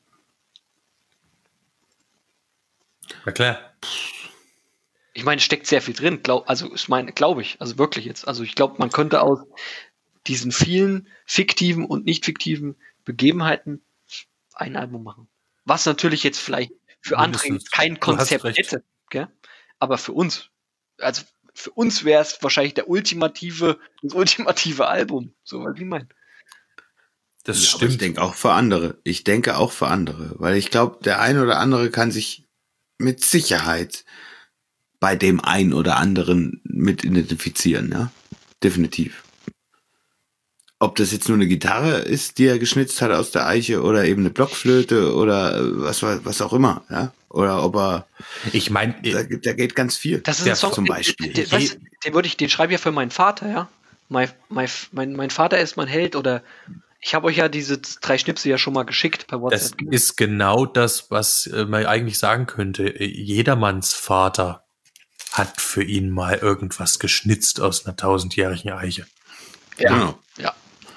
Na klar. Ich meine, es steckt sehr viel drin, glaube ich, also wirklich jetzt. Also ich glaube, man könnte aus diesen vielen fiktiven und nicht fiktiven Begebenheiten ein Album machen. Was natürlich jetzt vielleicht für andere jetzt kein Konzept hätte, gell? Aber für uns, also für uns wäre es wahrscheinlich das ultimative Album, so was ich meine. Das stimmt. Ich denke auch für andere. Weil ich glaube, der ein oder andere kann sich mit Sicherheit bei dem einen oder anderen mit identifizieren, ja. Definitiv. Ob das jetzt nur eine Gitarre ist, die er geschnitzt hat aus der Eiche oder eben eine Blockflöte oder was auch immer, ja. Oder ob er. Ich meine, da geht ganz viel. Das ist ein Song, zum Beispiel. Den schreibe ich ja für meinen Vater, ja. Mein Vater ist mein Held, oder ich habe euch ja diese 3 Schnipsel ja schon mal geschickt per WhatsApp. Das ist genau das, was man eigentlich sagen könnte. Jedermanns Vater hat für ihn mal irgendwas geschnitzt aus einer 1000-jährigen Eiche. Ja, genau. Ja.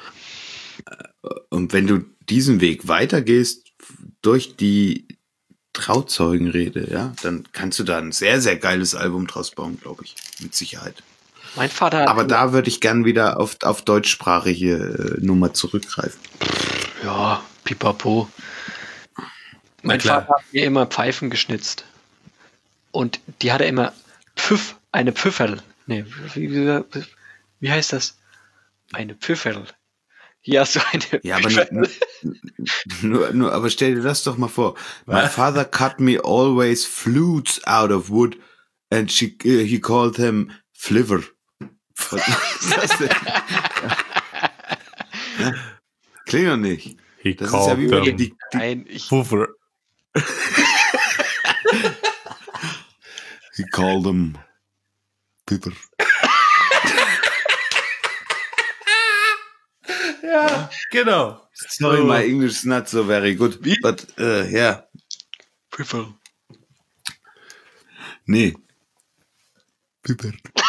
Und wenn du diesen Weg weitergehst durch die Trauzeugenrede, ja, dann kannst du da ein sehr, sehr geiles Album draus bauen, glaube ich. Mit Sicherheit. Mein Vater hat. Aber da würde ich gern wieder auf deutschsprachige Nummer zurückgreifen. Ja, pipapo. Mein Vater hat mir immer Pfeifen geschnitzt. Und die hat er immer eine Pfifferl. Nee, wie heißt das? Eine Pfifferl. Hier hast du eine. Ja, aber aber stell dir das doch mal vor. My father cut me always flutes out of wood and he called them Fliver. Was ist das denn? Ja. Klingt doch nicht. Das ist ja wie die Puffer. He called them Peter. Ja, genau. Sorry, my English is not so very good. But, yeah. Pfiffer. Nee. Pfiffer.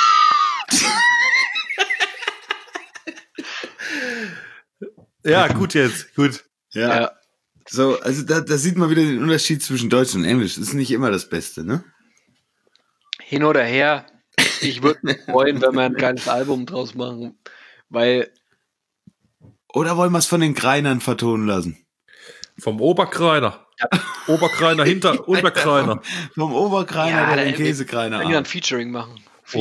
Ja, gut jetzt. Gut. Ja. So, also da sieht man wieder den Unterschied zwischen Deutsch und Englisch. Das ist nicht immer das Beste, ne? Hin oder her. Ich würde mich freuen, wenn wir ein geiles Album draus machen. Weil. Oder wollen wir es von den Kreinern vertonen lassen? Vom Oberkreiner. Ja. Oberkreiner hinter Unterkreiner. Vom Oberkreiner, der den Käsekreiner. Wir können ein Featuring machen.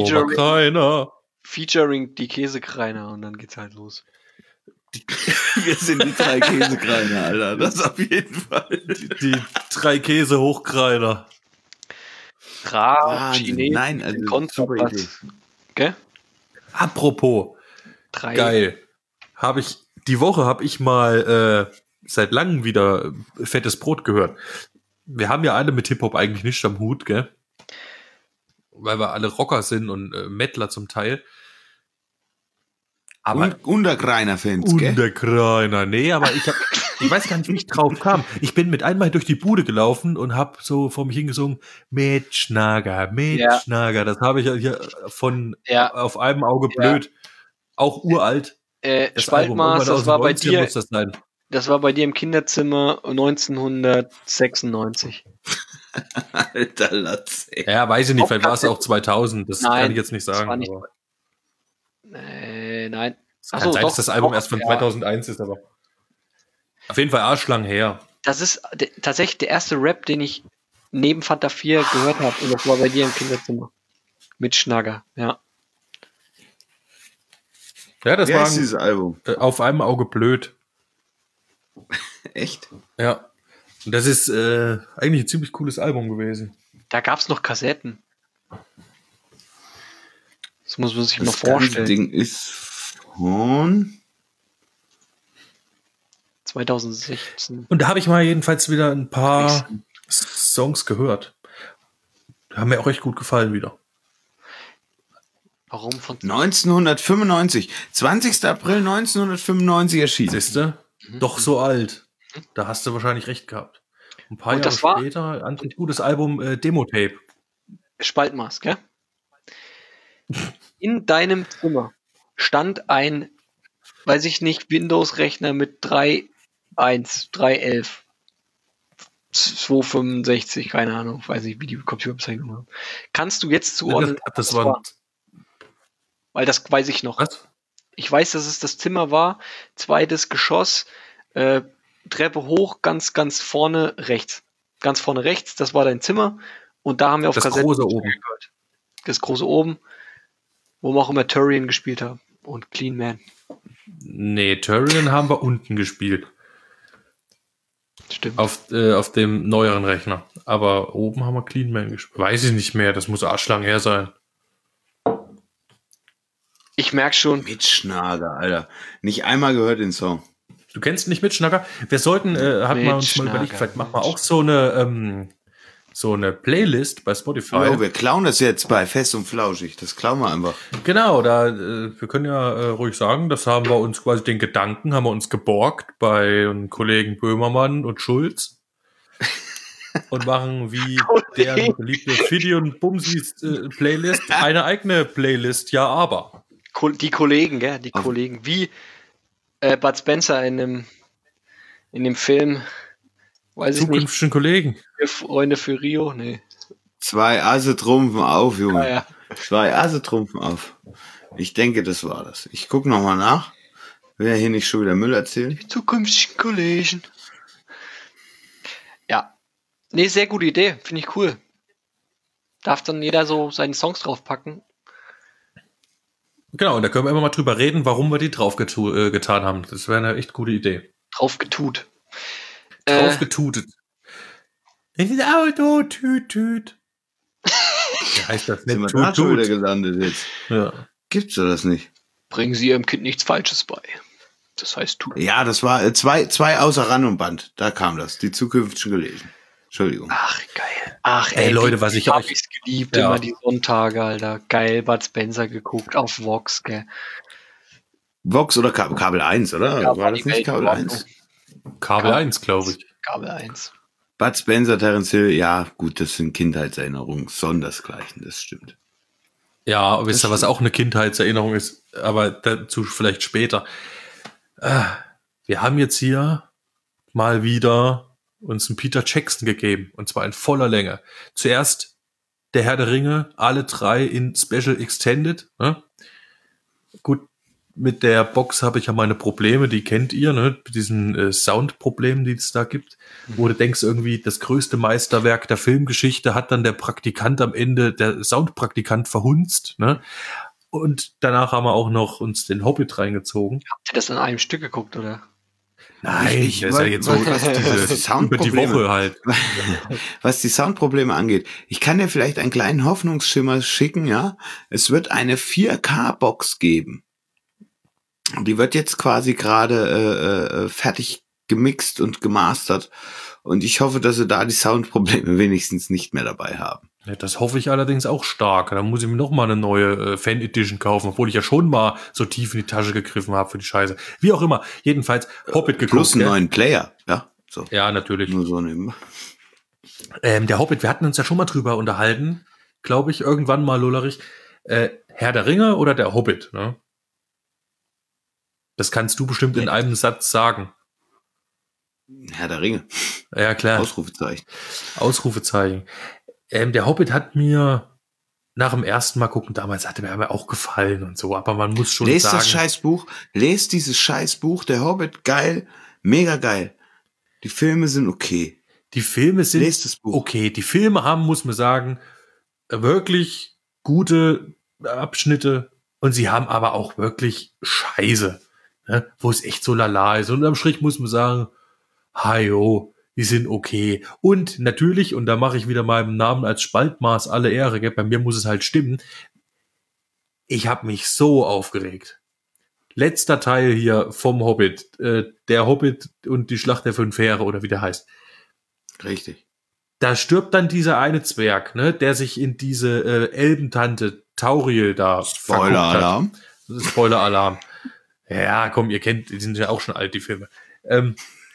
Featuring die Käsekreiner, und dann geht's halt los. Wir sind die 3 Käsekreiner, Alter. Das auf jeden Fall. Die 3 Käse-Hochkreiner. Nein, also super Idee. Okay? Apropos. 3. Geil. Die Woche habe ich mal seit langem wieder fettes Brot gehört. Wir haben ja alle mit Hip-Hop eigentlich nicht am Hut, gell? Weil wir alle Rocker sind und Mettler zum Teil. Aber Unterkreiner-Fans, gell? Unterkreiner, nee, aber ich weiß gar nicht, wie ich drauf kam. Ich bin mit einmal durch die Bude gelaufen und hab so vor mich hingesungen, Metschnager. Ja. Das habe ich ja hier von Auf einem Auge blöd. Auch uralt. Spaltmaß, das war bei dir. Das war bei dir im Kinderzimmer 1996. Alter Latz. Ja, weiß ich nicht, vielleicht war es auch 2000. Das kann ich jetzt nicht sagen. Das war nicht, nein. Es kann sein, dass das Album erst von 2001 ist, aber auf jeden Fall arschlang her. Das ist tatsächlich der erste Rap, den ich neben Fanta 4 gehört habe, und das war bei dir im Kinderzimmer. Mit Schnagger, ja. Ja, das war dieses Album. Auf einem Auge blöd. Echt? Ja. Und das ist eigentlich ein ziemlich cooles Album gewesen. Da gab es noch Kassetten. Das muss man sich mal vorstellen. Das Ding ist von 2016. Und da habe ich mal jedenfalls wieder ein paar Songs gehört. Die haben mir auch echt gut gefallen wieder. Warum von 1995. 20. April 1995 erschienen. Siehste? Doch so alt. Da hast du wahrscheinlich recht gehabt. Ein paar Und Jahre das war- später, ein gutes Album, Demo-Tape. Spaltmaß, gell? In deinem Zimmer stand ein, weiß ich nicht, Windows-Rechner mit 3.1, 3.11, 265, keine Ahnung, weiß nicht, wie die Computerbezeichnung haben. Kannst du jetzt zuordnen? Das was war. Weil das weiß ich noch. Was? Ich weiß, dass es das Zimmer war, zweites Geschoss, Treppe hoch, ganz, ganz vorne rechts. Ganz vorne rechts, das war dein Zimmer. Und da haben wir auf Das Kassette große oben. gehört. Das große oben, wo wir auch immer Turian gespielt haben. Und Clean Man. Nee, Turian haben wir unten gespielt. Stimmt. Auf dem neueren Rechner. Aber oben haben wir Clean Man gespielt. Weiß ich nicht mehr, das muss arschlang her sein. Ich merke schon. Mitschnager, Alter. Nicht einmal gehört den Song. Du kennst nicht Mitschnacker? Wir sollten, hat man uns mal überlegt, vielleicht machen wir auch so eine Playlist bei Spotify. Oh, wir klauen das jetzt bei Fest und Flauschig. Das klauen wir einfach. Genau, wir können ja ruhig sagen, das haben wir uns quasi den Gedanken, haben wir uns geborgt bei den Kollegen Böhmermann und Schulz und machen wie deren beliebte Fiddy und Bumsis Playlist eine eigene Playlist, ja aber. Die Kollegen, gell? Die Kollegen. Wie Bud Spencer in dem Film, weiß ich nicht, Zukünftigen Kollegen. Vier Freunde für Rio? Nee. 2 Asse trumpfen auf, Junge. Ja. 2 Asse trumpfen auf. Ich denke, das war das. Ich gucke nochmal nach. Will ja hier nicht schon wieder Müll erzählen. Die zukünftigen Kollegen. Ja. Nee, sehr gute Idee. Finde ich cool. Darf dann jeder so seine Songs draufpacken. Genau, und da können wir immer mal drüber reden, warum wir die drauf getan haben. Das wäre eine echt gute Idee. Drauf getut. Drauf getutet. In das Auto, tüt, tüt. Ja, heißt das Sind wir nicht? da Tut, schon wieder tut. gelandet jetzt? Ja. Gibt's doch das nicht? Bringen Sie Ihrem Kind nichts Falsches bei. Das heißt tut. Ja, das war zwei außer Rand und Band. Da kam das. Die zukünftigen gelesen. Entschuldigung. Ach, geil. Ach, Ey, Leute, was ich hab euch- ich's geliebt, Ja. immer die Sonntage, Alter. Geil, Bud Spencer geguckt auf Vox, gell. Vox oder Kabel 1, oder? Ja, war das die nicht Welt Kabel in 1? Kabel 1, glaube ich. Kabel 1. Bud Spencer, Terence Hill, ja, gut, das sind Kindheitserinnerungen. Sondersgleichen, das stimmt. Ja, wisst ihr, was auch eine Kindheitserinnerung ist, aber dazu vielleicht später. Wir haben jetzt hier mal wieder uns einen Peter Jackson gegeben, und zwar in voller Länge. Zuerst der Herr der Ringe, alle 3 in Special Extended. Ne? Gut, mit der Box habe ich ja meine Probleme, die kennt ihr, ne? Mit diesen Soundproblemen, die es da gibt, wo du denkst irgendwie, das größte Meisterwerk der Filmgeschichte hat dann der Praktikant am Ende, der Soundpraktikant verhunzt, ne? Und danach haben wir auch noch uns den Hobbit reingezogen. Habt ihr das in einem Stück geguckt, oder? Nein, Ich- der ist ja jetzt so was die über die Soundprobleme- Woche halt. Was die Soundprobleme angeht, ich kann dir vielleicht einen kleinen Hoffnungsschimmer schicken, ja. Es wird eine 4K-Box geben. Die wird jetzt quasi gerade fertig gemixt und gemastert. Und ich hoffe, dass sie da die Soundprobleme wenigstens nicht mehr dabei haben. Ja, das hoffe ich allerdings auch stark. Da muss ich mir noch mal eine neue Fan-Edition kaufen, obwohl ich ja schon mal so tief in die Tasche gegriffen habe für die Scheiße. Wie auch immer. Jedenfalls Hobbit geguckt. Plus einen gell? neuen Player, ja. So. Ja, natürlich. Nur so nehmen. Der Hobbit, wir hatten uns ja schon mal drüber unterhalten, glaube ich, irgendwann mal, Lullerich. Herr der Ringe oder der Hobbit, ne? Das kannst du bestimmt in einem Satz sagen. Herr der Ringe. Ja, klar. Ausrufezeichen. Ausrufezeichen. Der Hobbit hat mir nach dem ersten Mal gucken, damals hat er mir auch gefallen und so, aber man muss schon Lest sagen. das Scheißbuch. Lest dieses Scheißbuch. Der Hobbit, geil. Mega geil. Die Filme sind okay. Die Filme sind Lest das Buch. okay. Die Filme haben, muss man sagen, wirklich gute Abschnitte und sie haben aber auch wirklich Scheiße, ne? Wo es echt so lala ist. Und am Strich muss man sagen, hajo, die sind okay. Und natürlich, und da mache ich wieder meinem Namen als Spaltmaß alle Ehre, gell? Bei mir muss es halt stimmen, ich habe mich so aufgeregt. Letzter Teil hier vom Hobbit, der Hobbit und die Schlacht der 5 Heere oder wie der heißt. Richtig. Da stirbt dann dieser eine Zwerg, ne, der sich in diese Elbentante Tauriel da Spoiler-Alarm. Spoiler-Alarm. Ja, komm, ihr kennt, die sind ja auch schon alt, die Filme.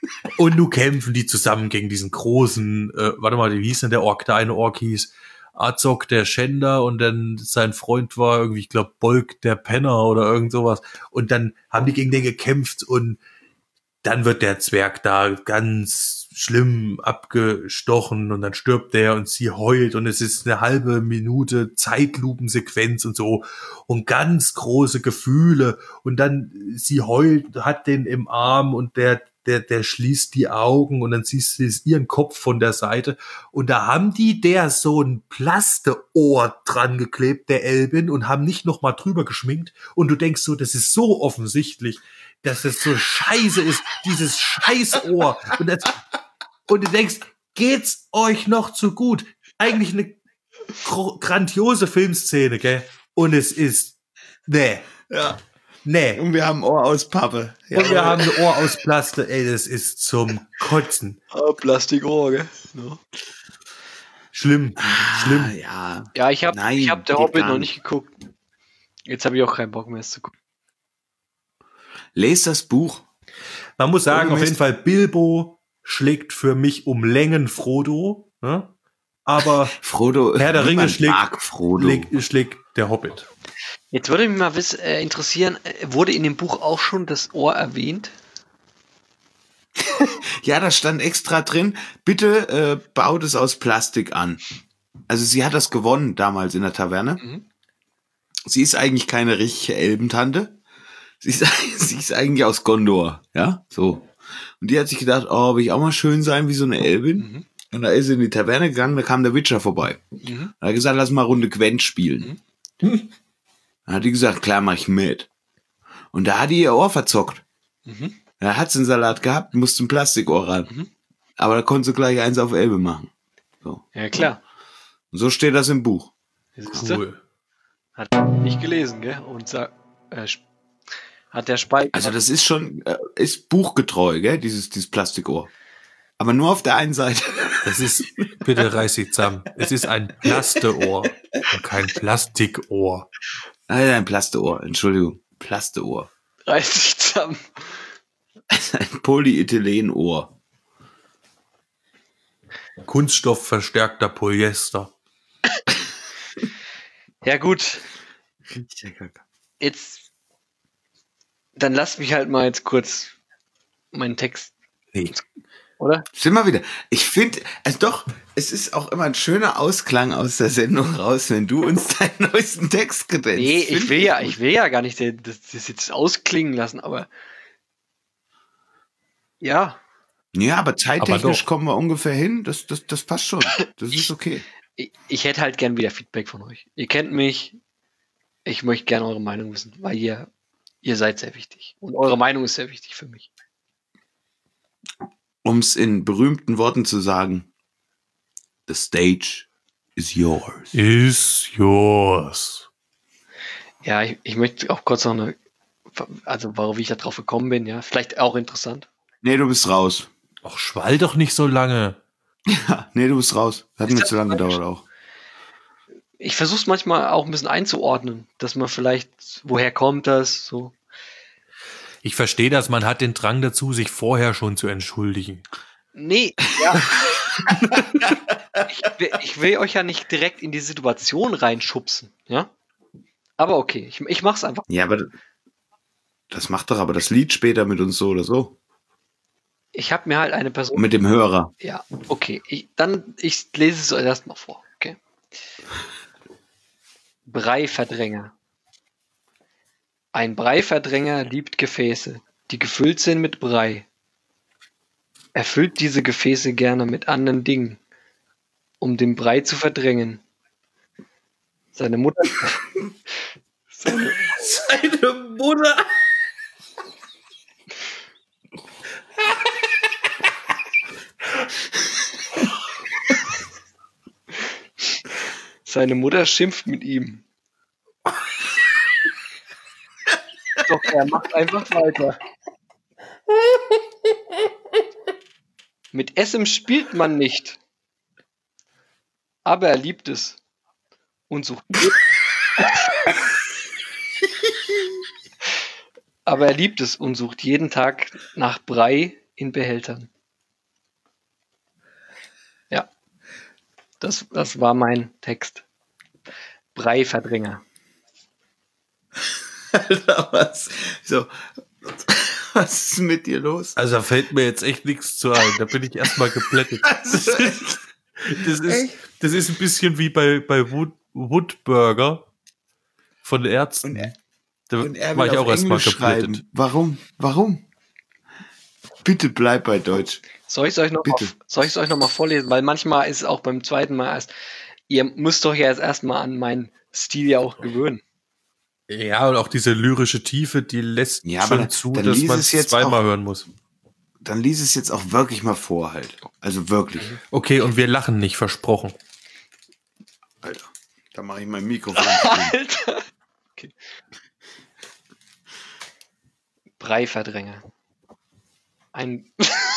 Und nun kämpfen die zusammen gegen diesen großen, warte mal, wie hieß denn der Ork? Der eine Ork hieß Azog der Schänder und dann sein Freund war irgendwie, ich glaube, Bolk der Penner oder irgend sowas. Und dann haben die gegen den gekämpft und dann wird der Zwerg da ganz schlimm abgestochen und dann stirbt der und sie heult und es ist eine halbe Minute Zeitlupensequenz und so und ganz große Gefühle und dann sie heult, hat den im Arm und der schließt die Augen und dann siehst du ihren Kopf von der Seite und da haben die der so ein Plasteohr dran geklebt, der Elbin, und haben nicht noch mal drüber geschminkt und du denkst so, das ist so offensichtlich, dass es so scheiße ist, dieses Scheißohr. Und du denkst, geht's euch noch zu gut? Eigentlich eine grandiose Filmszene, gell? Und es ist, nee. Ja. Nee. Und wir haben ein Ohr aus Pappe. Ja, und wir haben ein Ohr aus Plastik. Ey, das ist zum Kotzen. Plastikohr, gell? No. Schlimm. Schlimm. Ja. Ja, ich hab der Hobbit noch nicht geguckt. Jetzt habe ich auch keinen Bock mehr, es zu gucken. Lest das Buch. Man muss sagen, auf jeden Fall, Bilbo schlägt für mich um Längen Frodo. Ne? Aber Frodo, Herr der Ringe schlägt der Hobbit. Jetzt würde mich mal interessieren, wurde in dem Buch auch schon das Ohr erwähnt? Ja, da stand extra drin, bitte baut es aus Plastik an. Also sie hat das gewonnen damals in der Taverne. Mhm. Sie ist eigentlich keine richtige Elbentante. Sie ist eigentlich aus Gondor, ja, so. Und die hat sich gedacht, oh, will ich auch mal schön sein wie so eine Elbin? Mhm. Und da ist sie in die Taverne gegangen, da kam der Witcher vorbei. Mhm. Da hat er gesagt, lass mal Runde Gwent spielen. Mhm. Dann hat die gesagt, klar, mach ich mit. Und da hat die ihr Ohr verzockt. Mhm. Da hat sie einen Salat gehabt, musste ein Plastikohr ran. Mhm. Aber da konnte sie gleich eins auf Elbe machen. So. Ja, klar. Und so steht das im Buch. Cool. Hat nicht gelesen, gell? Und hat der Spalt. Also das ist schon, ist buchgetreu, gell, dieses Plastikohr. Aber nur auf der einen Seite. Das ist, bitte reiß dich zusammen. Es ist ein Plasteohr und kein Plastikohr. Ein Plasteohr, Entschuldigung. Plasteohr. Reiß dich zusammen. Ein Polyethylenohr. Kunststoffverstärkter Polyester. Ja gut. Jetzt dann lass mich halt mal jetzt kurz meinen Text. Nee. Oder? Sind wir wieder. Ich finde, also doch, es ist auch immer ein schöner Ausklang aus der Sendung raus, wenn du uns deinen neuesten Text kredenzt. Nee, ich will ja gar nicht das jetzt ausklingen lassen, aber ja. Ja, aber zeittechnisch kommen wir ungefähr hin. Das passt schon. Das ist okay. Ich hätte halt gern wieder Feedback von euch. Ihr kennt mich. Ich möchte gerne eure Meinung wissen, weil ihr seid sehr wichtig. Und eure Meinung ist sehr wichtig für mich. Um es in berühmten Worten zu sagen, the stage is yours. Is yours. Ja, ich möchte auch kurz noch warum ich da drauf gekommen bin, ja, vielleicht auch interessant. Nee, du bist raus. Ach, schwall doch nicht so lange. Ja, nee, du bist raus. Hat mir zu lange gedauert auch. Ich versuche es manchmal auch ein bisschen einzuordnen, dass man vielleicht, woher kommt das, so. Ich verstehe das, man hat den Drang dazu, sich vorher schon zu entschuldigen. Nee, ja. ich will euch ja nicht direkt in die Situation reinschubsen, ja? Aber okay, ich mach's einfach. Ja, aber das macht doch aber das Lied später mit uns so oder so. Ich habe mir halt eine Person... Mit dem Hörer. Ja, okay. Ich lese es euch erstmal vor, okay? Breiverdränger. Ein Breiverdränger liebt Gefäße, die gefüllt sind mit Brei. Er füllt diese Gefäße gerne mit anderen Dingen, um den Brei zu verdrängen. Seine Mutter... Seine Mutter... Seine Mutter schimpft mit ihm. Doch er macht einfach weiter. Mit Essen spielt man nicht. Aber er liebt es. Und sucht jeden Tag nach Brei in Behältern. Ja, das war mein Text. Breiverdränger. Alter, was? So, was ist mit dir los? Also da fällt mir jetzt echt nichts zu ein. Da bin ich erstmal geplättet. Das ist ein bisschen wie bei Woodburger von Ärzten. Und er war will ich auch auf erstmal Englisch schreiben. geplättet. Warum? Bitte bleib bei Deutsch. Soll ich es euch noch mal vorlesen? Weil manchmal ist es auch beim zweiten Mal erst, ihr müsst doch ja jetzt erstmal an meinen Stil ja auch gewöhnen. Ja, und auch diese lyrische Tiefe, die lässt schon zu, dass man es zweimal hören muss. Dann lies es jetzt auch wirklich mal vor halt. Also wirklich. Okay, und wir lachen nicht, versprochen. Alter, da mache ich mein Mikrofon. Alter. Okay. Breiverdränger. Ein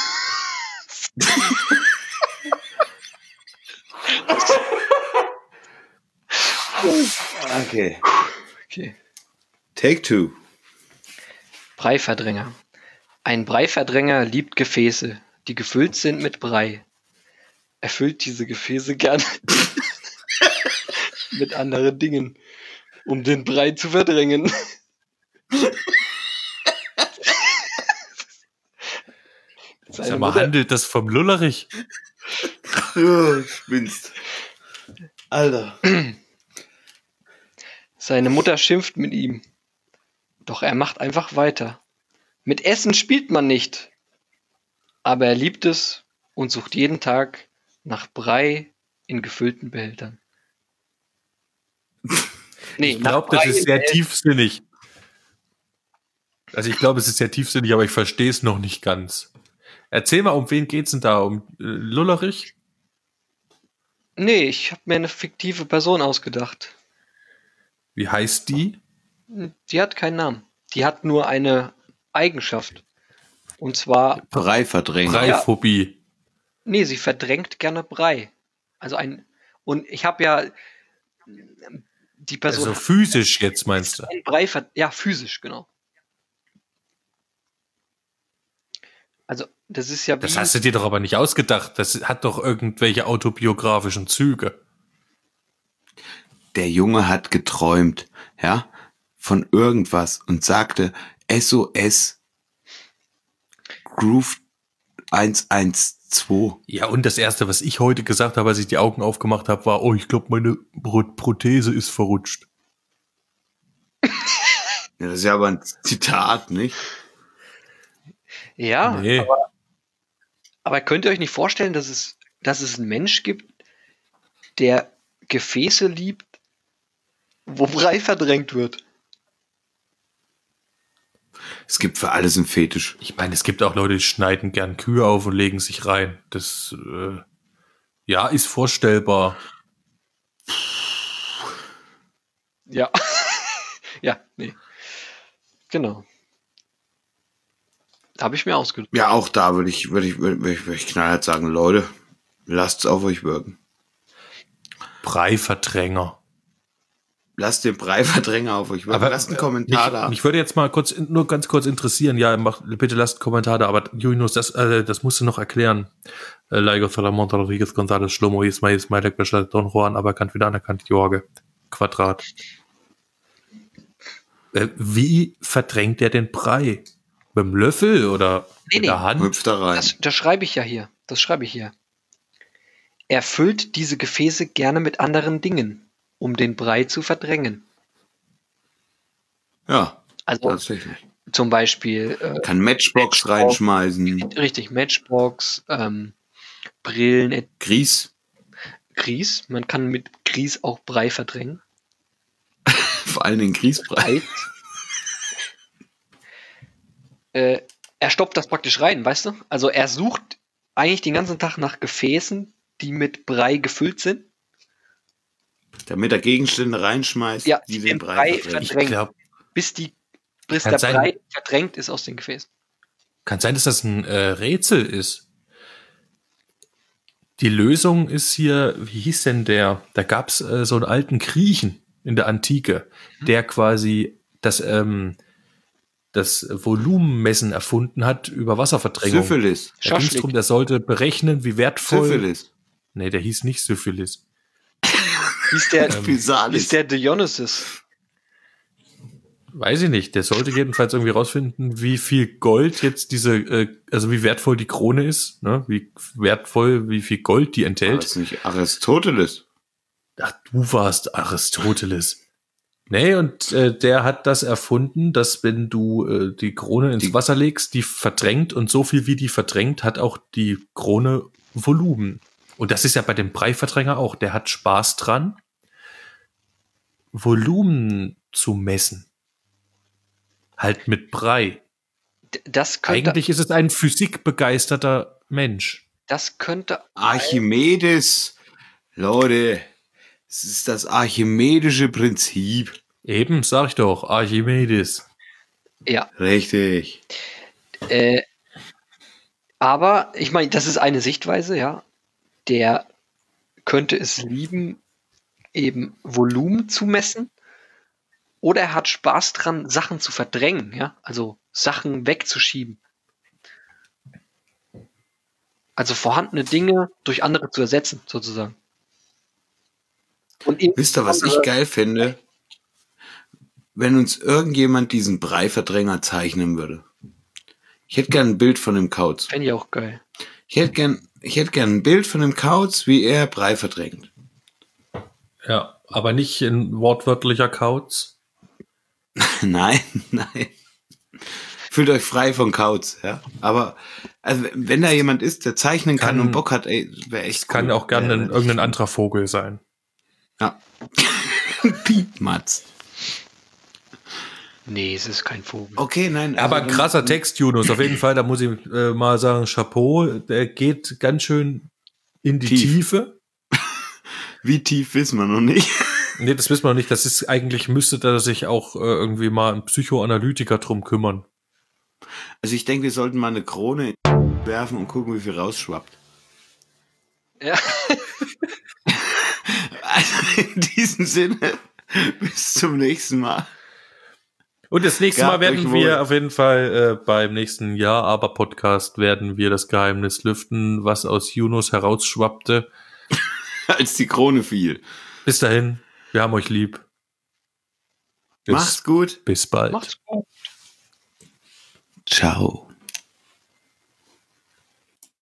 Okay. Okay. Take 2. Breiverdränger. Ein Breiverdränger liebt Gefäße, die gefüllt sind mit Brei. Er füllt diese Gefäße gerne mit anderen Dingen, um den Brei zu verdrängen. Sag mal, handelt das vom Lullerich? Oh, spinnst. Alter. Seine Mutter schimpft mit ihm. Doch er macht einfach weiter. Mit Essen spielt man nicht. Aber er liebt es und sucht jeden Tag nach Brei in gefüllten Behältern. Nee, ich glaube, das ist sehr tiefsinnig. Also ich glaube, es ist sehr tiefsinnig, aber ich verstehe es noch nicht ganz. Erzähl mal, um wen geht's denn da? Um Lullerich? Nee, ich habe mir eine fiktive Person ausgedacht. Wie heißt die? Die hat keinen Namen. Die hat nur eine Eigenschaft. Und zwar Breiverdränger. Breiphobie. Ja, nee, sie verdrängt gerne Brei. Und ich habe ja die Person. Also physisch jetzt meinst du? Brei ja, physisch, genau. Also, das ist ja. Das hast du dir doch aber nicht ausgedacht. Das hat doch irgendwelche autobiografischen Züge. Der Junge hat geträumt, ja, von irgendwas und sagte SOS Groove 112. Ja, und das Erste, was ich heute gesagt habe, als ich die Augen aufgemacht habe, war, oh, ich glaube, meine Prothese ist verrutscht. Ja, das ist ja aber ein Zitat, nicht? Ja, nee. aber könnt ihr euch nicht vorstellen, dass es einen Mensch gibt, der Gefäße liebt, wo Brei verdrängt wird? Es gibt für alles einen Fetisch. Ich meine, es gibt auch Leute, die schneiden gern Kühe auf und legen sich rein. Das, ja, ist vorstellbar. Ja. Ja, nee. Genau. Habe ich mir ausgedacht. Ja, auch da würde ich knallhart sagen, Leute, lasst's auf euch wirken. Breiverdränger. Lasst den Breiverdränger auf euch wirken. Aber lasst einen Kommentar da. Mich würde jetzt mal nur ganz kurz interessieren. Ja, bitte lasst einen Kommentar da. Aber Julius, das musst du noch erklären. Laigo Salamon Rodriguez González Schlomo Ismail Ismailek Bescheid Don Juan aberkannt wieder anerkannt Jorge Quadrat. Wie verdrängt er den Brei? Mit dem Löffel oder mit der Hand? Hüpft da rein. Das schreibe ich ja hier. Das schreibe ich hier. Er füllt diese Gefäße gerne mit anderen Dingen, um den Brei zu verdrängen. Ja, also tatsächlich. Zum Beispiel kann Matchbox reinschmeißen. Richtig, Matchbox, Brillen. Grieß. Man kann mit Grieß auch Brei verdrängen. Vor allem den Grießbrei. Er stoppt das praktisch rein, weißt du? Also er sucht eigentlich den ganzen Tag nach Gefäßen, die mit Brei gefüllt sind. Damit er Gegenstände reinschmeißt, ja, die den Brei verdrängen. Bis der Brei verdrängt ist aus den Gefäßen. Kann sein, dass das ein Rätsel ist. Die Lösung ist hier, wie hieß denn der? Da gab es so einen alten Griechen in der Antike, der quasi das das Volumenmessen erfunden hat über Wasserverdrängung. Syphilis. Da ging es darum, der sollte berechnen, wie wertvoll... Syphilis. Nee, der hieß nicht Syphilis. Hieß der Dionysus? Weiß ich nicht. Der sollte jedenfalls irgendwie rausfinden, wie viel Gold jetzt also wie wertvoll die Krone ist, ne? Wie wertvoll, wie viel Gold die enthält. War das nicht Aristoteles? Ach, du warst Aristoteles. Nee, und der hat das erfunden, dass wenn du die Krone ins Wasser legst, die verdrängt und so viel wie die verdrängt, hat auch die Krone Volumen. Und das ist ja bei dem Breiverdränger auch. Der hat Spaß dran, Volumen zu messen. Halt mit Brei. Eigentlich ist es ein physikbegeisterter Mensch. Das könnte... Archimedes. Leute, es ist das archimedische Prinzip. Eben, sag ich doch, Archimedes. Ja. Richtig. Aber, ich meine, das ist eine Sichtweise, ja. Der könnte es lieben, eben Volumen zu messen. Oder er hat Spaß dran, Sachen zu verdrängen, ja, also Sachen wegzuschieben. Also vorhandene Dinge durch andere zu ersetzen, sozusagen. Und wisst ihr, was ich geil finde? Wenn uns irgendjemand diesen Breiverdränger zeichnen würde. Ich hätte gern ein Bild von dem Kauz. Fände ich auch geil. Ich hätte gern ein Bild von dem Kauz, wie er Brei verdrängt. Ja, aber nicht in wortwörtlicher Kauz. Nein. Fühlt euch frei von Kauz, ja. Aber also wenn da jemand ist, der zeichnen kann und Bock hat, ey, wäre echt kann cool. auch gerne irgendein anderer Vogel sein. Ja. Piepmatz. Nee, es ist kein Vogel. Okay, nein. Aber ein krasser Text, Yunus. Auf jeden Fall, da muss ich mal sagen, Chapeau. Der geht ganz schön in die Tiefe. Wie tief wissen wir noch nicht. Nee, das wissen wir noch nicht. Das ist eigentlich, müsste da sich auch irgendwie mal ein Psychoanalytiker drum kümmern. Also ich denke, wir sollten mal eine Krone werfen und gucken, wie viel rausschwappt. Ja. Also in diesem Sinne, bis zum nächsten Mal. Und das nächste Mal werden wir auf jeden Fall beim nächsten Jahr aber Podcast werden wir das Geheimnis lüften, was aus Yunus herausschwappte. Als die Krone fiel. Bis dahin, wir haben euch lieb. Macht's gut. Bis bald. Macht's gut. Ciao.